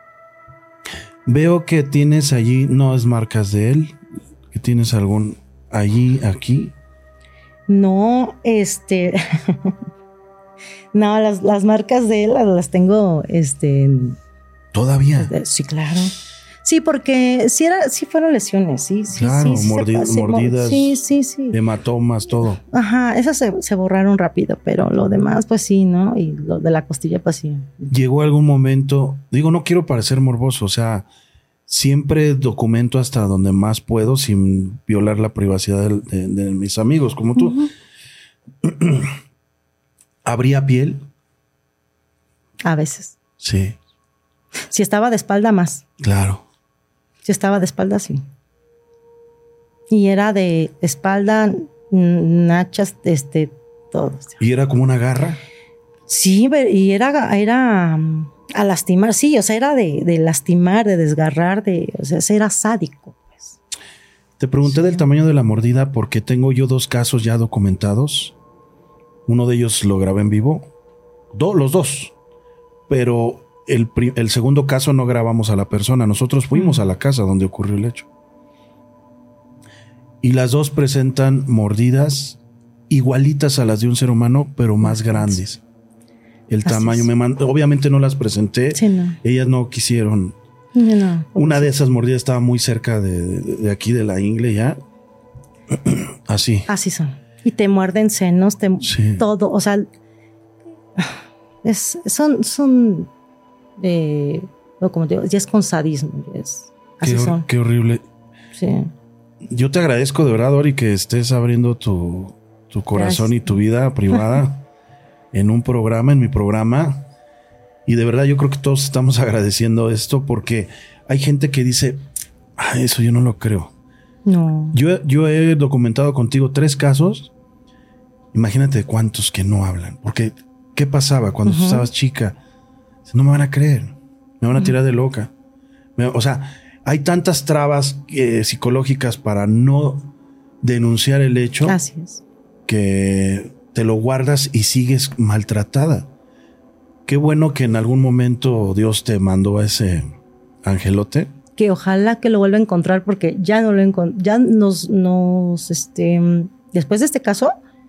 Veo que tienes allí, no es marcas de él, que tienes algún allí, aquí. No, este... no, las, las marcas de él las tengo, este... ¿Todavía? Sí, claro. Sí, porque sí, era, sí fueron lesiones, sí, sí, claro, sí. Mordi- sí mordidas, sí, sí, sí. hematomas, todo. Ajá, esas se, se borraron rápido, pero lo demás, pues sí, ¿no? Y lo de la costilla, pues sí. Llegó algún momento, digo, no quiero parecer morboso, o sea, siempre documento hasta donde más puedo sin violar la privacidad de, de, de mis amigos, como tú. Uh-huh. ¿Habría piel? A veces. Sí. Si estaba de espalda, más. Claro. Si estaba de espalda, sí. Y era de espalda, nachas, este, todo. ¿Y era como una garra? Sí, y era, era a lastimar, sí, o sea, era de, de lastimar, de desgarrar, de, o sea, era sádico. Pues. Te pregunté sí. del tamaño de la mordida porque tengo yo dos casos ya documentados. Uno de ellos lo grabé en vivo. Do, los dos. Pero... El, el segundo caso no grabamos a la persona, nosotros fuimos a la casa donde ocurrió el hecho. Y las dos presentan mordidas igualitas a las de un ser humano, pero más grandes. El Así tamaño, me man- obviamente no las presenté, sí, no. ellas no quisieron. No, no, Una de esas mordidas estaba muy cerca de, de, de aquí, de la ingle ya. Así. Así son. Y te muerden senos, te, sí. todo, o sea, es, son... son Eh, como te digo, ya es con sadismo, ya es, así qué, son. Qué horrible. Sí. Yo te agradezco de verdad, Dori, que estés abriendo tu, tu corazón Gracias. Y tu vida privada en un programa, en mi programa. Y de verdad yo creo que todos estamos agradeciendo esto porque hay gente que dice, ah, eso yo no lo creo. No. Yo, yo he documentado contigo tres casos. Imagínate cuántos que no hablan. Porque, ¿qué pasaba cuando uh-huh. tú estabas chica? No me van a creer, me van a tirar de loca. Me, o sea, hay tantas trabas eh, psicológicas para no denunciar el hecho. Así es. Que te lo guardas y sigues maltratada. Qué bueno que en algún momento Dios te mandó a ese angelote. Que ojalá que lo vuelva a encontrar porque ya no lo encontré. Ya nos, nos, este, después de este caso,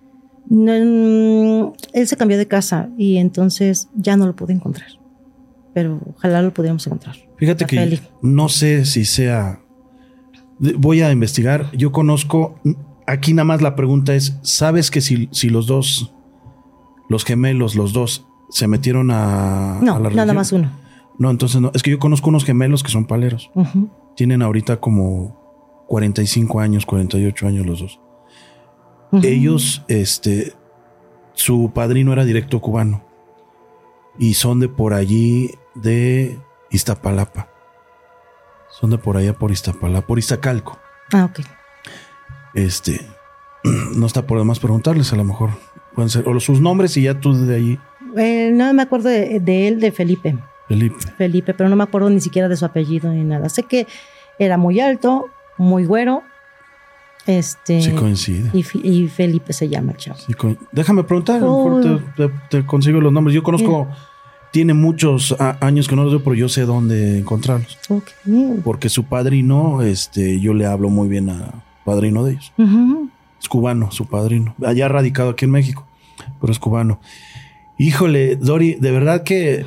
No, él se cambió de casa y entonces ya no lo pude encontrar. Pero ojalá lo pudiéramos encontrar. Fíjate que Feli. No sé si sea... Voy a investigar. Yo conozco... Aquí nada más la pregunta es, ¿sabes que si, si los dos, los gemelos, los dos, se metieron a, no, a la religión? Nada más uno. No, entonces no. Es que yo conozco unos gemelos que son paleros. Uh-huh. Tienen ahorita como cuarenta y cinco años, cuarenta y ocho años los dos. Uh-huh. Ellos, este, su padrino era directo cubano. Y son de por allí de Iztapalapa. Son de por allá por Iztapalapa, por Iztacalco. Ah, ok. Este, no está por demás preguntarles, a lo mejor pueden ser, o sus nombres y ya tú de allí. Eh, no me acuerdo de, de él, de Felipe. Felipe. Felipe, pero no me acuerdo ni siquiera de su apellido ni nada. Sé que era muy alto, muy güero. Este. Sí coincide. Y, y Felipe se llama el chavo. Sí, co- déjame preguntar, a lo mejor te, te, te consigo los nombres. Yo conozco, yeah. tiene muchos a, años que no los veo, pero yo sé dónde encontrarlos. Okay. Porque su padrino, este, yo le hablo muy bien a padrino de ellos. Uh-huh. Es cubano, su padrino. Allá radicado aquí en México, pero es cubano. Híjole, Dori, de verdad que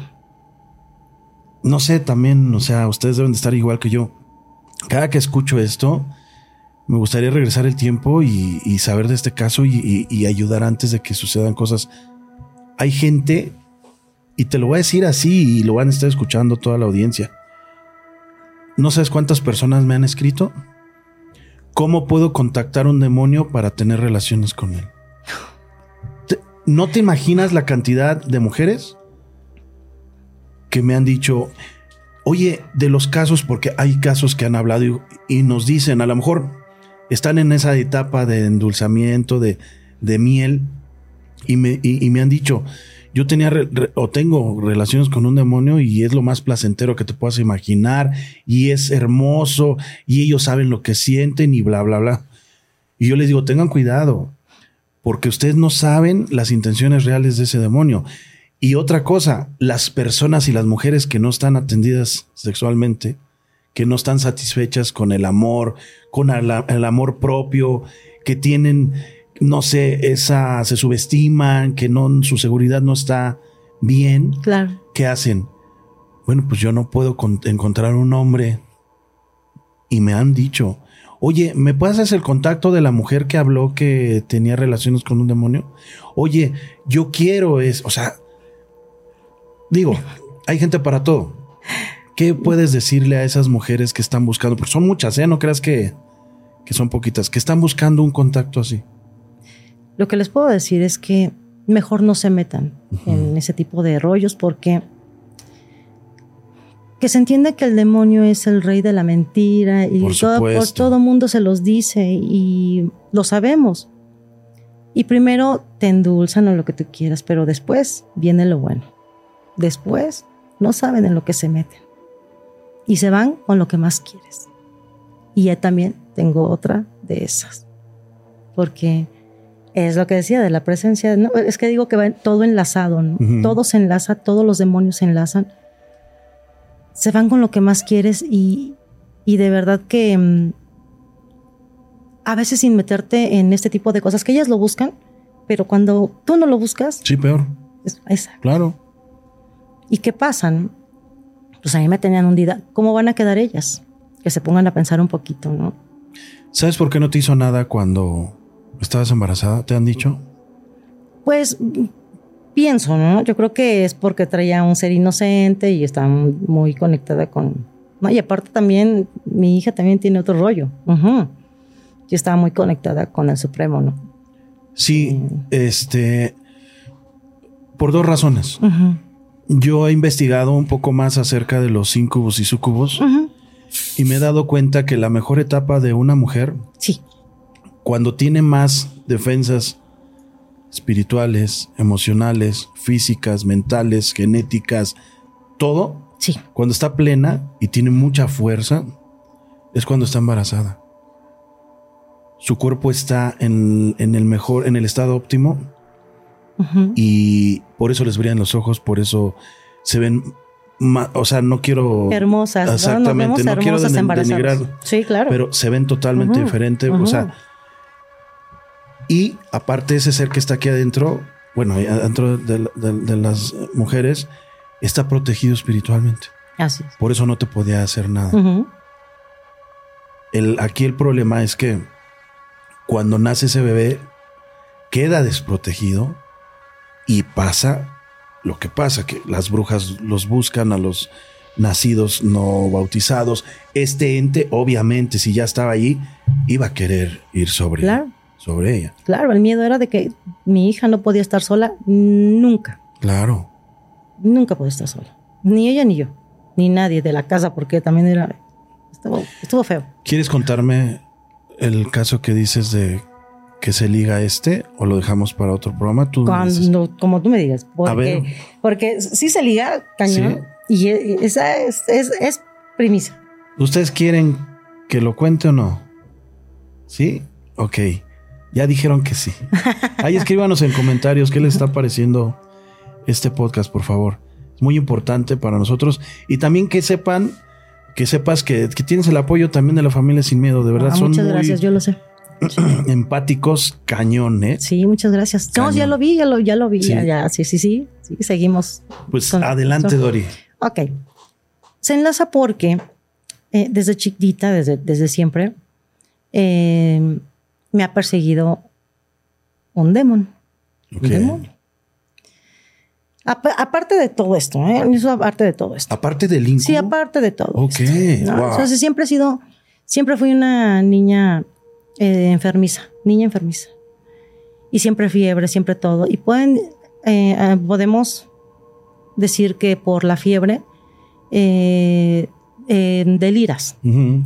no sé, también, o sea, ustedes deben de estar igual que yo. Cada que escucho esto, me gustaría regresar el tiempo y, y saber de este caso y, y, y ayudar antes de que sucedan cosas. Hay gente, y te lo voy a decir así, y lo van a estar escuchando toda la audiencia. ¿No sabes cuántas personas me han escrito? ¿Cómo puedo contactar a un demonio para tener relaciones con él? ¿Te, ¿No te imaginas la cantidad de mujeres que me han dicho, oye, de los casos, porque hay casos que han hablado y, y nos dicen, a lo mejor están en esa etapa de endulzamiento, de, de miel, y me, y, y me han dicho, yo tenía re, re, o tengo relaciones con un demonio y es lo más placentero que te puedas imaginar y es hermoso y ellos saben lo que sienten y bla, bla, bla. Y yo les digo, tengan cuidado porque ustedes no saben las intenciones reales de ese demonio. Y otra cosa, las personas y las mujeres que no están atendidas sexualmente, que no están satisfechas con el amor, con el, el amor propio, que tienen... no sé, esa se subestiman, que no, su seguridad no está bien. Claro. ¿Qué hacen? Bueno, pues yo no puedo con- encontrar un hombre. Y me han dicho, oye, ¿me puedes hacer el contacto de la mujer que habló que tenía relaciones con un demonio? Oye, yo quiero es, o sea, digo, hay gente para todo. ¿Qué puedes decirle a esas mujeres que están buscando? Porque son muchas, ¿eh? No creas que, que son poquitas, que están buscando un contacto así. Lo que les puedo decir es que mejor no se metan uh-huh. en ese tipo de rollos porque que se entienda que el demonio es el rey de la mentira y por todo, por todo mundo se los dice y lo sabemos. Y primero te endulzan o lo que tú quieras, pero después viene lo bueno. Después no saben en lo que se meten y se van con lo que más quieres. Y ya también tengo otra de esas porque es lo que decía de la presencia, ¿no? Es que digo que va todo enlazado, ¿no? Uh-huh. Todo se enlaza, todos los demonios se enlazan. Se van con lo que más quieres y, y de verdad que um, a veces sin meterte en este tipo de cosas, que ellas lo buscan, pero cuando tú no lo buscas... Sí, peor. Es, exacto. Claro. ¿Y qué pasan? Pues a mí me tenían hundida. ¿Cómo van a quedar ellas? Que se pongan a pensar un poquito, ¿no? ¿Sabes por qué no te hizo nada cuando... ¿estabas embarazada? ¿Te han dicho? Pues pienso, ¿no? Yo creo que es porque traía un ser inocente y estaba muy conectada con... ¿no? Y aparte también, mi hija también tiene otro rollo. Uh-huh. Yo estaba muy conectada con el Supremo, ¿no? Sí, uh, este... por dos razones. Uh-huh. Yo he investigado un poco más acerca de los íncubos y súcubos uh-huh. y me he dado cuenta que la mejor etapa de una mujer... sí. Cuando tiene más defensas espirituales, emocionales, físicas, mentales, genéticas, todo, sí. Cuando está plena y tiene mucha fuerza, es cuando está embarazada. Su cuerpo está en, en el mejor, en el estado óptimo uh-huh. y por eso les brillan los ojos, por eso se ven, ma- o sea, no quiero... hermosas. Exactamente, no, no quiero den- denigrar. Sí, claro. Pero se ven totalmente uh-huh. diferentes, uh-huh. o sea... Y aparte ese ser que está aquí adentro, bueno, adentro de, de, de las mujeres, está protegido espiritualmente. Así es. Por eso no te podía hacer nada. Uh-huh. El, aquí el problema es que cuando nace ese bebé, queda desprotegido y pasa lo que pasa, que las brujas los buscan a los nacidos no bautizados. Este ente, obviamente, si ya estaba allí, iba a querer ir sobre, claro. sobre ella. Claro, el miedo era de que mi hija no podía estar sola nunca. Claro. Nunca podía estar sola. Ni ella ni yo. Ni nadie de la casa, porque también era... Estuvo, estuvo feo. ¿Quieres contarme el caso que dices de que se liga a este o lo dejamos para otro programa? ¿Tú Cuando, como tú me digas. Porque, a ver. Porque sí se liga cañón. ¿Sí? Y esa es, es, es primicia. ¿Ustedes quieren que lo cuente o no? ¿Sí? Ok. Ya dijeron que sí. Ahí escríbanos en comentarios qué les está pareciendo este podcast, por favor. Es muy importante para nosotros. Y también que sepan, que sepas que, que tienes el apoyo también de la familia Sin Miedo. De verdad, ah, son muchas muy gracias, yo lo sé. Sí. empáticos, cañón, ¿eh? Sí, muchas gracias. Cañón. No, ya lo vi, ya lo, ya lo vi. Sí, ya, ya, sí, sí, sí, sí. Seguimos. Pues con, adelante, con... Dori. Ok. Se enlaza porque eh, desde chiquita, desde, desde siempre, eh, me ha perseguido un demonio. Okay. Un demonio. Aparte de todo esto, ¿eh? Eso aparte de todo esto. Aparte del incubo. Sí, aparte de todo. Ok. Esto, ¿no? Wow. O sea, siempre he sido, siempre fui una niña eh, enfermiza, niña enfermiza. Y siempre fiebre, siempre todo. Y pueden, eh, podemos decir que por la fiebre eh, eh, deliras. Uh-huh.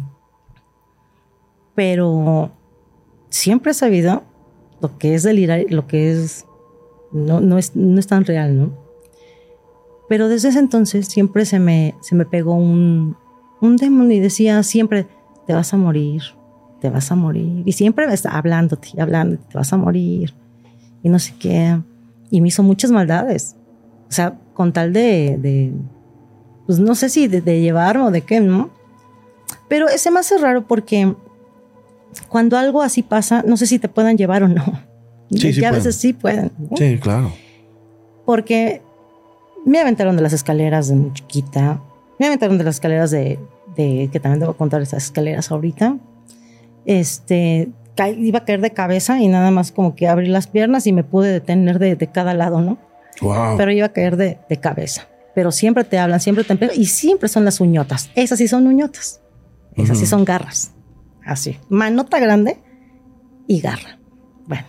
Pero siempre he sabido lo que es delirar, lo que es, no, no es, no es tan real, ¿no? Pero desde ese entonces siempre se me, se me pegó un, un demonio y decía siempre, te vas a morir, te vas a morir. Y siempre me está hablándote, hablándote, te vas a morir. Y no sé qué. Y me hizo muchas maldades. O sea, con tal de, de pues no sé si de, de llevarme o de qué, ¿no? Pero ese me hace raro porque cuando algo así pasa, no sé si te puedan llevar o no. Sí, sí que a pueden. veces sí pueden, ¿no? Sí, claro. Porque me aventaron de las escaleras de muy chiquita. Me aventaron de las escaleras de, de que también debo contar esas escaleras ahorita. Este, ca, iba a caer de cabeza y nada más como que abrí las piernas y me pude detener de, de cada lado, ¿no? Wow. Pero iba a caer de, de cabeza. Pero siempre te hablan, siempre te empiezan, y siempre son las uñotas. Esas sí son uñotas. Esas uh-huh. sí son garras. Así. Manota grande y garra. Bueno.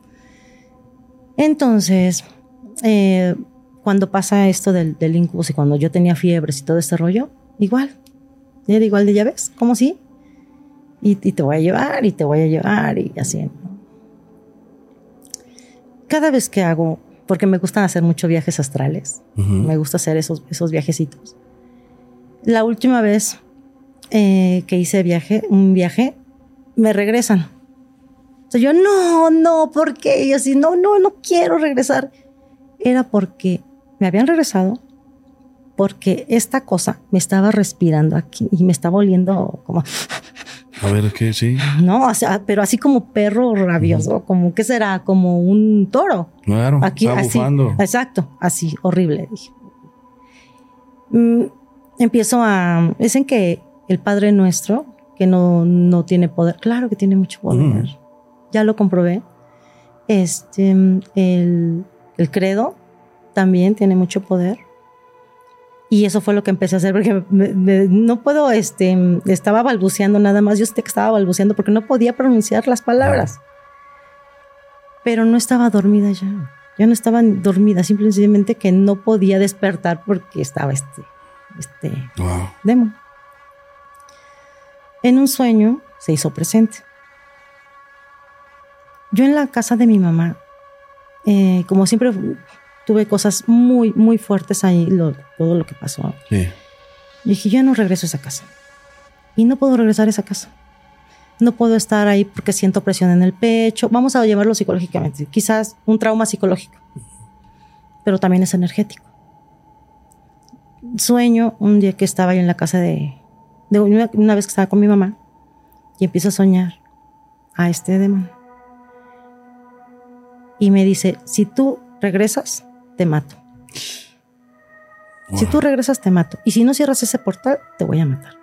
Entonces, eh, cuando pasa esto del, del incubus y cuando yo tenía fiebres y todo este rollo, igual. Era igual de, ya ves, ¿cómo sí? Y, y te voy a llevar y te voy a llevar y así, ¿no? Cada vez que hago, porque me gustan hacer muchos viajes astrales, uh-huh. me gusta hacer esos, esos viajecitos. La última vez eh, que hice viaje, un viaje, me regresan. O sea, yo, no, no, ¿por qué? Y yo así, no, no, no quiero regresar. Era porque me habían regresado, porque esta cosa me estaba respirando aquí y me estaba oliendo como... A ver, ¿qué? Sí. No, o sea, pero así como perro rabioso, uh-huh. como, ¿qué será? Como un toro. Claro, aquí, está así, bufando. Exacto, así, horrible. Dije. Mm, empiezo a... Dicen que el Padre Nuestro, que no, no tiene poder. Claro que tiene mucho poder. Uh-huh. Ya lo comprobé. Este, el, el credo también tiene mucho poder. Y eso fue lo que empecé a hacer porque me, me, no puedo, este, estaba balbuceando nada más. Yo sé que estaba balbuceando porque no podía pronunciar las palabras. Pero no estaba dormida ya. Ya no estaba dormida, simplemente que no podía despertar porque estaba este, este wow. demonio. En un sueño se hizo presente. Yo en la casa de mi mamá, eh, como siempre tuve cosas muy, muy fuertes ahí, lo, todo lo que pasó. Sí. Dije, yo no regreso a esa casa. Y no puedo regresar a esa casa. No puedo estar ahí porque siento presión en el pecho. Vamos a llevarlo psicológicamente. Quizás un trauma psicológico. Pero también es energético. Sueño un día que estaba yo en la casa de... de una, una vez que estaba con mi mamá. Y empiezo a soñar a este demonio. y me dice, si tú regresas, te mato. Wow. Si tú regresas, te mato. Y si no cierras ese portal, te voy a matar.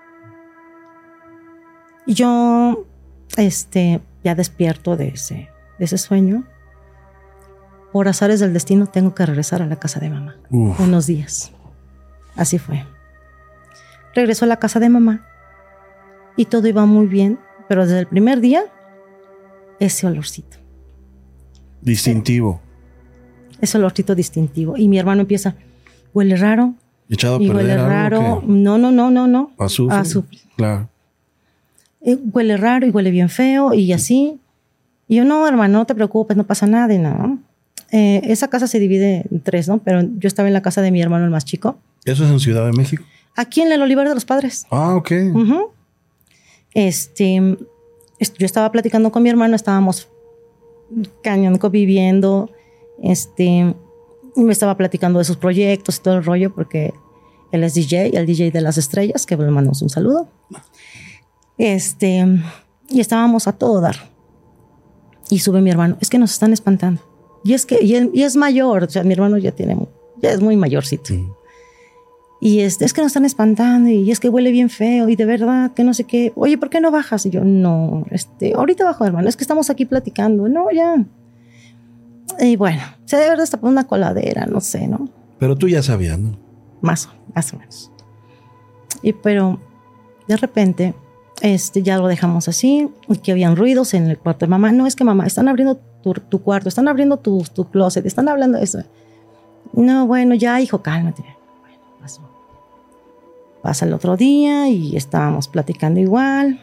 Y yo, este, ya despierto de ese, de ese sueño. Por azares del destino, tengo que regresar a la casa de mamá. Uf. Unos días. Así fue. Regreso a la casa de mamá y todo iba muy bien, pero desde el primer día, ese olorcito. Distintivo. Ese olorcito distintivo. Y mi hermano empieza, huele raro. ¿Echado a y perder huele algo raro. que... No, no, no, no, no. ¿Azufre? Azufre. Claro. Eh, huele raro y huele bien feo y así. Y yo, no, hermano, no te preocupes, no pasa nada y nada. Eh, esa casa se divide en tres, ¿no? Pero yo estaba en la casa de mi hermano, el más chico. ¿Eso es en Ciudad de México? Aquí en el Olivar de los Padres. Ah, ok. Uh-huh. Este, yo estaba platicando con mi hermano, estábamos cañón conviviendo, este, me estaba platicando de sus proyectos y todo el rollo, porque él es D J, el D J de las estrellas, que le mandamos un saludo. Este, y estábamos a todo dar. Y sube mi hermano, es que nos están espantando. Y es que, y es, y es mayor, o sea, mi hermano ya tiene, ya es muy mayorcito. Mm. Y es, es que nos están espantando y es que huele bien feo y de verdad que no sé qué. Oye, ¿por qué no bajas? Y yo, no, este, ahorita bajo, hermano, es que estamos aquí platicando. No, ya. Y bueno, se debe de destapar una coladera, no sé, ¿no? Pero tú ya sabías, ¿no? Más, más o menos. Y pero de repente, este, ya lo dejamos así, y que habían ruidos en el cuarto de mamá. No, es que mamá, están abriendo tu, tu cuarto, están abriendo tu, tu closet, están hablando de eso. No, bueno, ya, hijo, cálmate. Bueno, pasó. Pasa el otro día y estábamos platicando igual.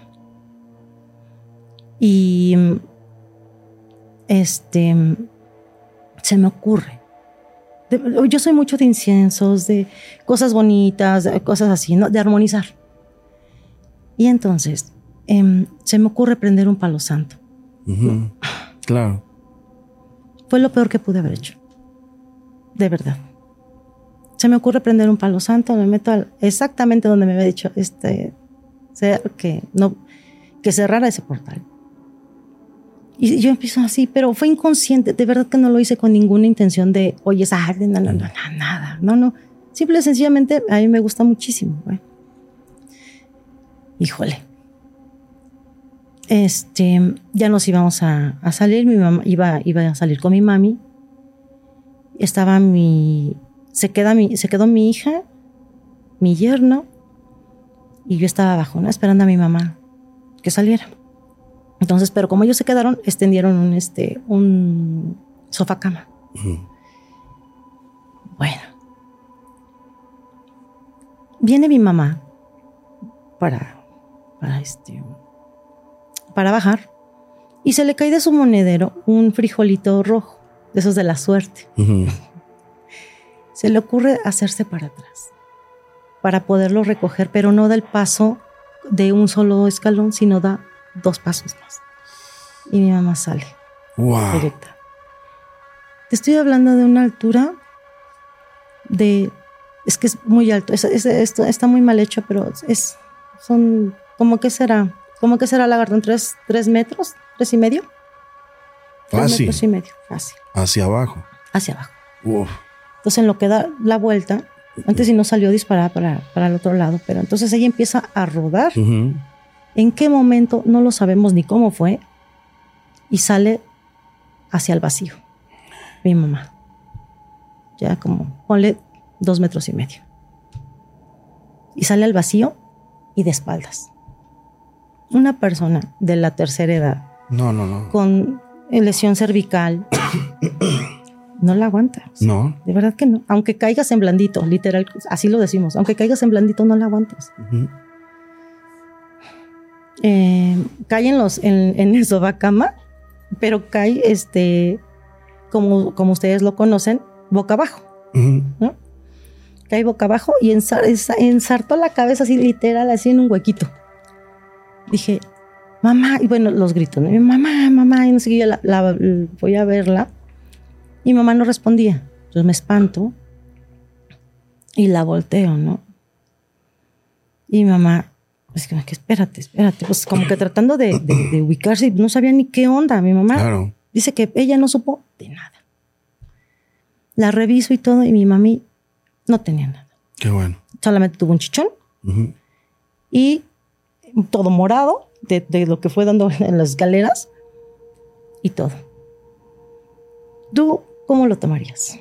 Y este se me ocurre. De, yo soy mucho de inciensos, de cosas bonitas, de cosas así, ¿no? De armonizar. Y entonces eh, se me ocurre prender un palo santo. Uh-huh. Claro. Fue lo peor que pude haber hecho. De verdad. Se me ocurre prender un palo santo, me meto al, exactamente donde me había dicho este, que, no, que cerrara ese portal. Y yo empiezo así, pero fue inconsciente. De verdad que no lo hice con ninguna intención de, oye, esa arde, no, no, no, no, nada. No, no. Simple y sencillamente, a mí me gusta muchísimo. Bueno. Híjole. Este, ya nos íbamos a, a salir. Mi mamá iba, iba a salir con mi mami. Estaba mi... Se, queda mi, se quedó mi hija, mi yerno, y yo estaba abajo, ¿no? Esperando a mi mamá que saliera. Entonces, pero como ellos se quedaron, extendieron un, este, un sofá cama. Uh-huh. Bueno. Viene mi mamá para, para, este, para bajar y se le cae de su monedero un frijolito rojo, de esos de la suerte. Uh-huh. Se le ocurre hacerse para atrás para poderlo recoger, pero no da el paso de un solo escalón, sino da dos pasos más. Y mi mamá sale. Wow. Directa. Te estoy hablando de una altura de... Es que es muy alto. Es, es, esto está muy mal hecho, pero es... Son... ¿Cómo que será? ¿Cómo que será, lagarto? ¿En tres, tres metros? ¿Tres y medio? Tres Fácil. metros y medio. Fácil. Hacia abajo. Hacia abajo. Uf. Entonces, en lo que da la vuelta, antes sí no salió disparada para, para el otro lado, pero entonces ella empieza a rodar. Uh-huh. ¿En qué momento? No lo sabemos ni cómo fue. Y sale hacia el vacío. Mi mamá. Ya como, ponle dos metros y medio. Y sale al vacío y de espaldas. Una persona de la tercera edad. No, no, no. Con lesión cervical. No la aguanta. O sea, no. De verdad que no. Aunque caigas en blandito, literal, así lo decimos. Aunque caigas en blandito, no la aguantas. Uh-huh. Eh, cae en, los, en, en el sofá-cama, pero cae, este, como, como ustedes lo conocen, boca abajo. Uh-huh. ¿No? Cae boca abajo y ensar, ensartó la cabeza así, literal, así en un huequito. Dije, mamá, y bueno, los gritos, ¿no? Mamá, mamá, y no sé qué, yo la, la, la, voy a verla. Y mamá no respondía. Entonces me espanto y la volteo, ¿no? Y mamá, es que, que espérate, espérate. Pues como que tratando de, de, de ubicarse, no sabía ni qué onda. Mi mamá claro. Dice que ella no supo de nada. La reviso y todo y mi mami no tenía nada. Qué bueno. Solamente tuvo un chichón uh-huh. y todo morado de, de lo que fue dando en las escaleras y todo. ¿Tú cómo lo tomarías?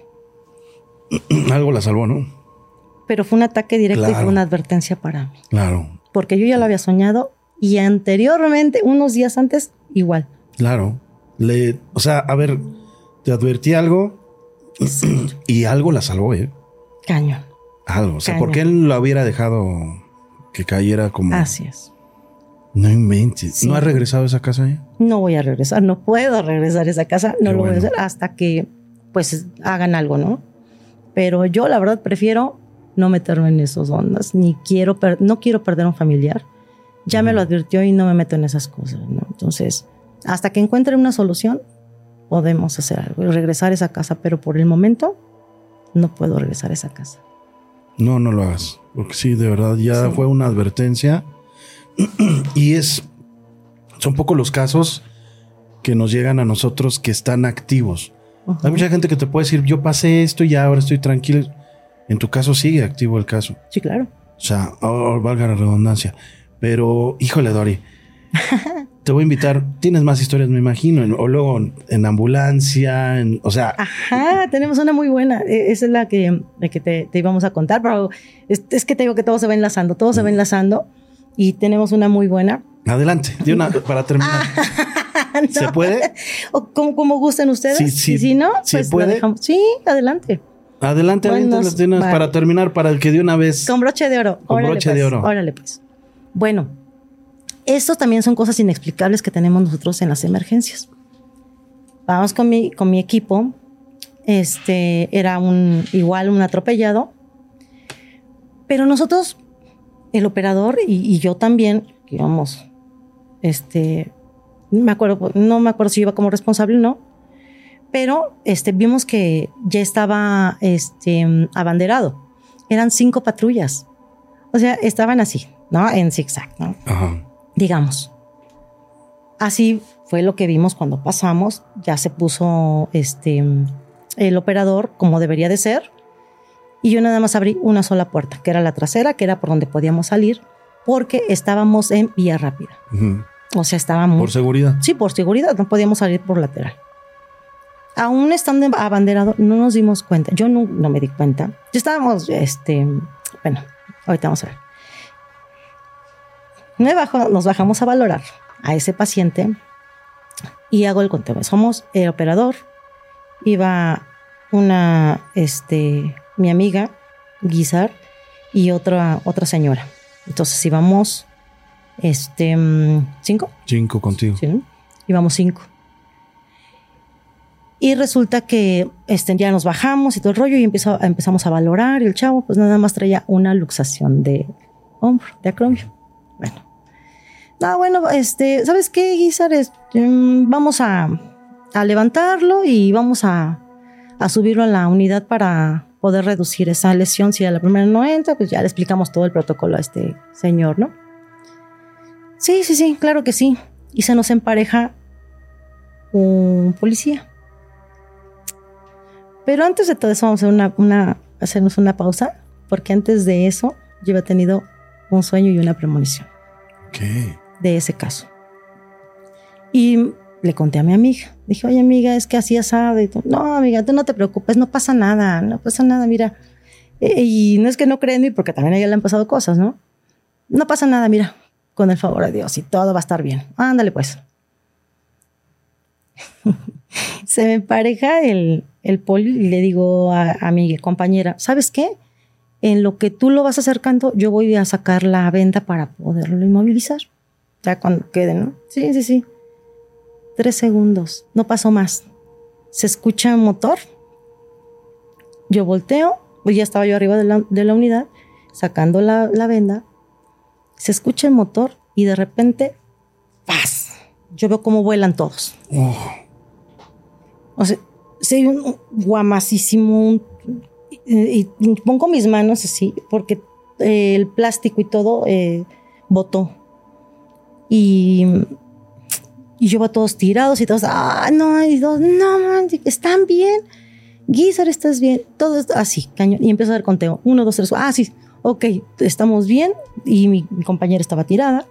Algo la salvó, ¿no? Pero fue un ataque directo claro. y fue una advertencia para mí. Claro. Porque yo ya lo había soñado y anteriormente, unos días antes, igual. Claro. Le, o sea, a ver, te advertí algo sí. y algo la salvó, ¿eh? Cañón. Algo. O sea, Cañón. ¿por qué él lo hubiera dejado que cayera como... Así es. No inventes. Sí. ¿No has regresado a esa casa ya? No voy a regresar. No puedo regresar a esa casa. No qué lo bueno. voy a hacer hasta que, pues, hagan algo, ¿no? Pero yo, la verdad, prefiero no meterme en esas ondas. Ni quiero... Per- no quiero perder a un familiar. Ya uh-huh. me lo advirtió y no me meto en esas cosas, ¿no? Entonces, hasta que encuentre una solución, podemos hacer algo. Regresar a esa casa. Pero por el momento, no puedo regresar a esa casa. No, no lo hagas. Porque sí, de verdad, ya sí. fue una advertencia. Y es... Son pocos los casos que nos llegan a nosotros que están activos. Uh-huh. Hay mucha gente que te puede decir, yo pasé esto y ya ahora estoy tranquilo. En tu caso sigue activo el caso. Sí, claro. O sea, oh, valga la redundancia. Pero, híjole, Dori, te voy a invitar. Tienes más historias, me imagino. En, o luego en, en ambulancia, en, o sea... Ajá, tenemos una muy buena. Esa es la que, la que te, te íbamos a contar. Pero es, es que te digo que todo se va enlazando. Todo se va enlazando. Y tenemos una muy buena. Adelante, de una para terminar. Ah, no. ¿Se puede? O como, como gusten ustedes. Sí, sí. Y si no, ¿Se pues puede? la dejamos. Sí, adelante. Adelante, bueno, adelante, nos, para vale. terminar, para el que de una vez. Con broche de oro. Con órale broche pues, de oro. Órale, pues. Bueno, estos también son cosas inexplicables que tenemos nosotros en las emergencias. Vamos con mi, con mi equipo. Este era un igual un atropellado. Pero nosotros, el operador y, y yo también, íbamos, este, no me acuerdo, no me acuerdo si iba como responsable o no, pero este, vimos que ya estaba este, abanderado. Eran cinco patrullas. O sea, estaban así, ¿no? En zigzag, ¿no? Ajá. Digamos. Así fue lo que vimos cuando pasamos. Ya se puso este, el operador como debería de ser. Y yo nada más abrí una sola puerta, que era la trasera, que era por donde podíamos salir, porque estábamos en vía rápida. Uh-huh. O sea, estábamos... ¿Por seguridad? Sí, por seguridad. No podíamos salir por lateral. Aún estando abanderado, no nos dimos cuenta. Yo no, no me di cuenta. Ya estábamos, este... Bueno, ahorita vamos a ver. Me bajo, nos bajamos a valorar a ese paciente y hago el conteo. Somos el operador, iba una, este... mi amiga, Guizar, y otra, otra señora. Entonces íbamos, este, ¿cinco? Cinco contigo. Sí, ¿no? Íbamos cinco. Y resulta que este, ya nos bajamos y todo el rollo y empezó, empezamos a valorar y el chavo pues nada más traía una luxación de hombro, de acromio. Bueno. No, bueno, este, ¿sabes qué, Guizar? Este, vamos a, a levantarlo y vamos a, a subirlo a la unidad para poder reducir esa lesión. Si a la primera no entra, pues ya le explicamos todo el protocolo a este señor, ¿no? Sí, sí, sí, claro que sí. Y se nos empareja un policía. Pero antes de todo eso vamos a hacer una, una, hacernos una pausa, porque antes de eso yo había tenido un sueño y una premonición. ¿Qué? De ese caso. Y le conté a mi amiga. Dije, oye, amiga, es que así asado. Y tú, no, amiga, tú no te preocupes, no pasa nada, no pasa nada, mira. E- y no es que no cree en mí, porque también a ella le han pasado cosas, ¿no? No pasa nada, mira, con el favor de Dios y todo va a estar bien. Ándale, pues. Se me empareja el, el poli y le digo a, a mi compañera, ¿sabes qué? En lo que tú lo vas acercando, yo voy a sacar la venda para poderlo inmovilizar. Ya cuando quede, ¿no? Sí, sí, sí. Tres segundos, no pasó más. Se escucha un motor. Yo volteo, pues ya estaba yo arriba de la, de la unidad, sacando la, la venda. Se escucha el motor y de repente, ¡paz! Yo veo cómo vuelan todos. Oh. O sea, se ve un guamacísimo. Un, y, y pongo mis manos así, porque eh, el plástico y todo eh, botó. Y Y yo veo todos tirados y todos, ah, no, y dos, no, man, están bien. Guizar, ¿estás bien? Todo esto, así, cañón. Y empiezo a dar conteo. Uno, dos, tres, ah, sí, ok, estamos bien. Y mi, mi compañera estaba tirada.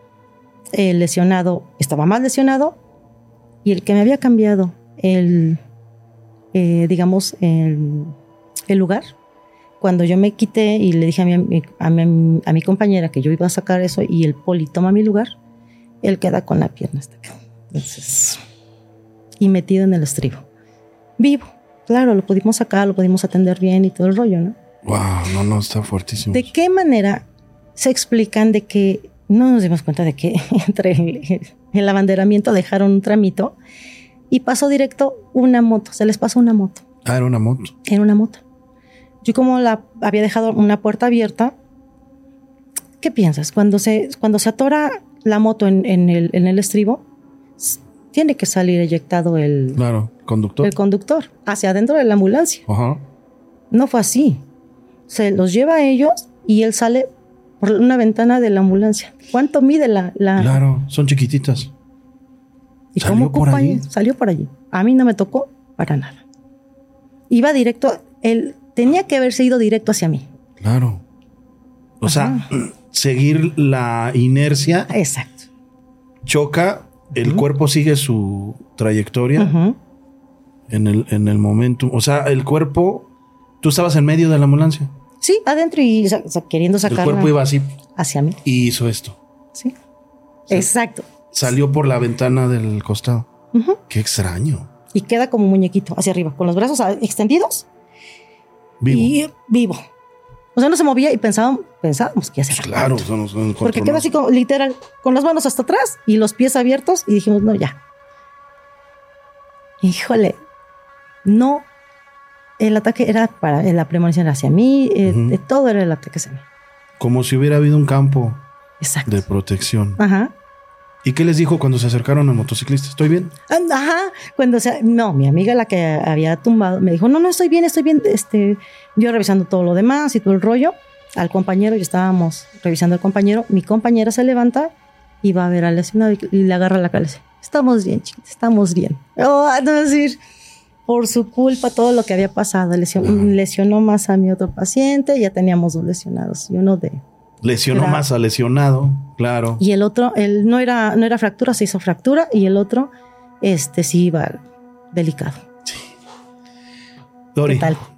El lesionado estaba más lesionado. Y el que me había cambiado el, eh, digamos, el, el lugar, cuando yo me quité y le dije a mi, a, mi, a mi compañera que yo iba a sacar eso y el poli toma mi lugar, él queda con la pierna hasta acá. Entonces, y metido en el estribo. Vivo. Claro, lo pudimos sacar, lo pudimos atender bien y todo el rollo, ¿no? Wow, no, no, está fuertísimo. ¿De qué manera se explican de que no nos dimos cuenta de que entre el, el abanderamiento dejaron un tramito y pasó directo una moto? Se les pasó una moto. Ah, era una moto. Era una moto. Yo como la había dejado una puerta abierta, ¿qué piensas? Cuando se, cuando se atora la moto en, en, el, en el estribo, tiene que salir eyectado el, claro, conductor. el conductor hacia adentro de la ambulancia. Ajá. No fue así. Se los lleva a ellos y él sale por una ventana de la ambulancia. ¿Cuánto mide la...? la... Claro, son chiquititas. ¿Y ¿Salió cómo por allí? Salió por allí. A mí no me tocó para nada. Iba directo... Él tenía que haberse ido directo hacia mí. Claro. O Ajá. sea, seguir la inercia. Exacto. Choca, el uh-huh. cuerpo sigue su trayectoria uh-huh. en el, en el momento. O sea, el cuerpo... Tú estabas en medio de la ambulancia. Sí, adentro y o sea, queriendo sacar. El cuerpo iba así. Hacia mí. Y hizo esto. Sí. sí. Exacto. Salió por la ventana del costado. Uh-huh. Qué extraño. Y queda como muñequito hacia arriba, con los brazos extendidos. Vivo. Y vivo. O sea, no se movía y pensábamos, pensábamos que ya se pues claro, son, son porque queda así como literal, con las manos hasta atrás y los pies abiertos. Y dijimos, no, ya. Híjole. No. El ataque era para la premonición hacia mí, eh, uh-huh. de todo era el ataque hacia mí. Como si hubiera habido un campo Exacto. de protección. Ajá. ¿Y qué les dijo cuando se acercaron al motociclista? ¿Estoy bien? Ajá. Cuando se, no, mi amiga, la que había tumbado, me dijo, no, no, estoy bien, estoy bien. Este, yo revisando todo lo demás y todo el rollo. Al compañero, ya estábamos revisando al compañero. Mi compañera se levanta y va a ver al lesionado y, y le agarra la cabeza. Estamos bien, chicos, estamos bien. Oh, no decir... Por su culpa, todo lo que había pasado. Lesionó, uh-huh. lesionó más a mi otro paciente. Ya teníamos dos lesionados y uno de... Lesionó era, más a lesionado, claro. Y el otro, él no era, no era fractura, se hizo fractura. Y el otro, este sí iba delicado. Sí. Dori, ¿qué tal?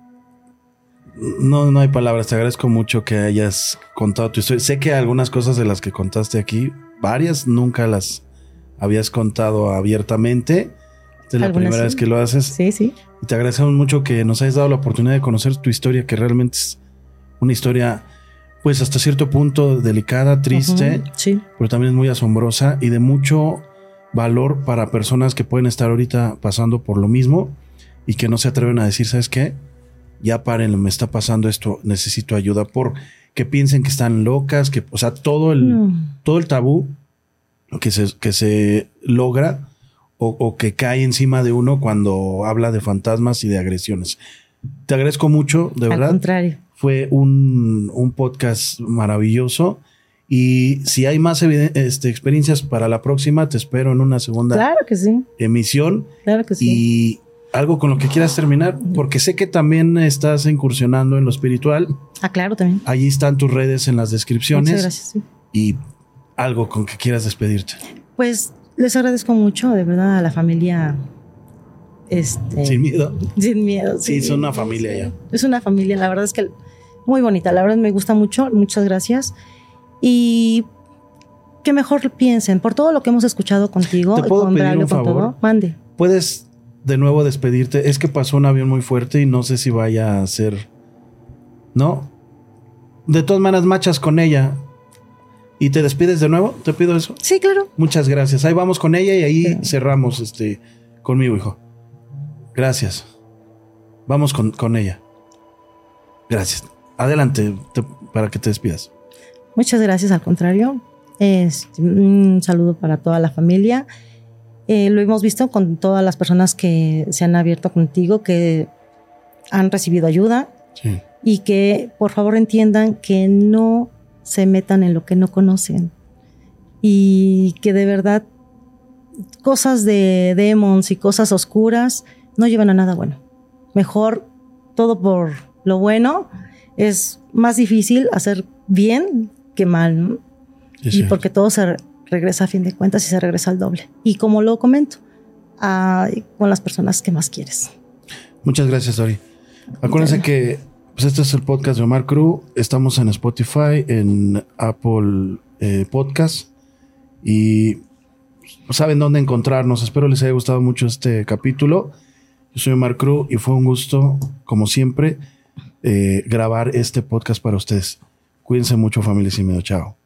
No, no hay palabras. Te agradezco mucho que hayas contado tu historia. Sé que algunas cosas de las que contaste aquí, varias nunca las habías contado abiertamente. Es la primera sí. vez que lo haces. Sí, sí. Y te agradecemos mucho que nos hayas dado la oportunidad de conocer tu historia, que realmente es una historia, pues hasta cierto punto delicada, triste, uh-huh. sí. pero también es muy asombrosa y de mucho valor para personas que pueden estar ahorita pasando por lo mismo y que no se atreven a decir, ¿sabes qué? Ya paren, me está pasando esto, necesito ayuda, por que piensen que están locas, que, o sea, todo el, mm. todo el tabú que se, que se logra O, o que cae encima de uno cuando habla de fantasmas y de agresiones. Te agradezco mucho, de verdad. Al contrario. Fue un, un podcast maravilloso. Y si hay más eviden- este, experiencias para la próxima, te espero en una segunda claro que sí. emisión. Claro que sí. Y algo con lo que quieras terminar, porque sé que también estás incursionando en lo espiritual. Ah, claro, también. Allí están tus redes en las descripciones. Muchas gracias, sí. Y algo con que quieras despedirte. Pues... les agradezco mucho, de verdad, a la familia. Este, sin miedo. Sin miedo. Sí, sí, son una familia ya. Es una familia, la verdad es que muy bonita. La verdad me gusta mucho. Muchas gracias. Y que mejor piensen por todo lo que hemos escuchado contigo. ¿Te puedo con pedir Braulio, un con favor? todo. Mande. ¿Puedes de nuevo despedirte? Es que pasó un avión muy fuerte y no sé si vaya a ser... ¿No? De todas maneras, machas con ella. ¿Y te despides de nuevo? ¿Te pido eso? Sí, claro. Muchas gracias. Ahí vamos con ella y ahí sí. cerramos este conmigo, hijo. Gracias. Vamos con, con ella. Gracias. Adelante te, para que te despidas. Muchas gracias, al contrario. Es un saludo para toda la familia. Eh, lo hemos visto con todas las personas que se han abierto contigo, que han recibido ayuda. Sí. Y que por favor entiendan que no se metan en lo que no conocen y que de verdad cosas de demons y cosas oscuras no llevan a nada bueno. Mejor todo por lo bueno. Es más difícil hacer bien que mal, ¿no? Y porque todo se regresa a fin de cuentas y se regresa al doble. Y como lo comento, a, con las personas que más quieres. Muchas gracias, Dori. Acuérdense bueno. que pues este es el podcast de Omar Cruz. Estamos en Spotify, en Apple eh, Podcast y saben dónde encontrarnos. Espero les haya gustado mucho este capítulo. Yo soy Omar Cruz y fue un gusto, como siempre, eh, grabar este podcast para ustedes. Cuídense mucho, familia Sin Miedo. Chao.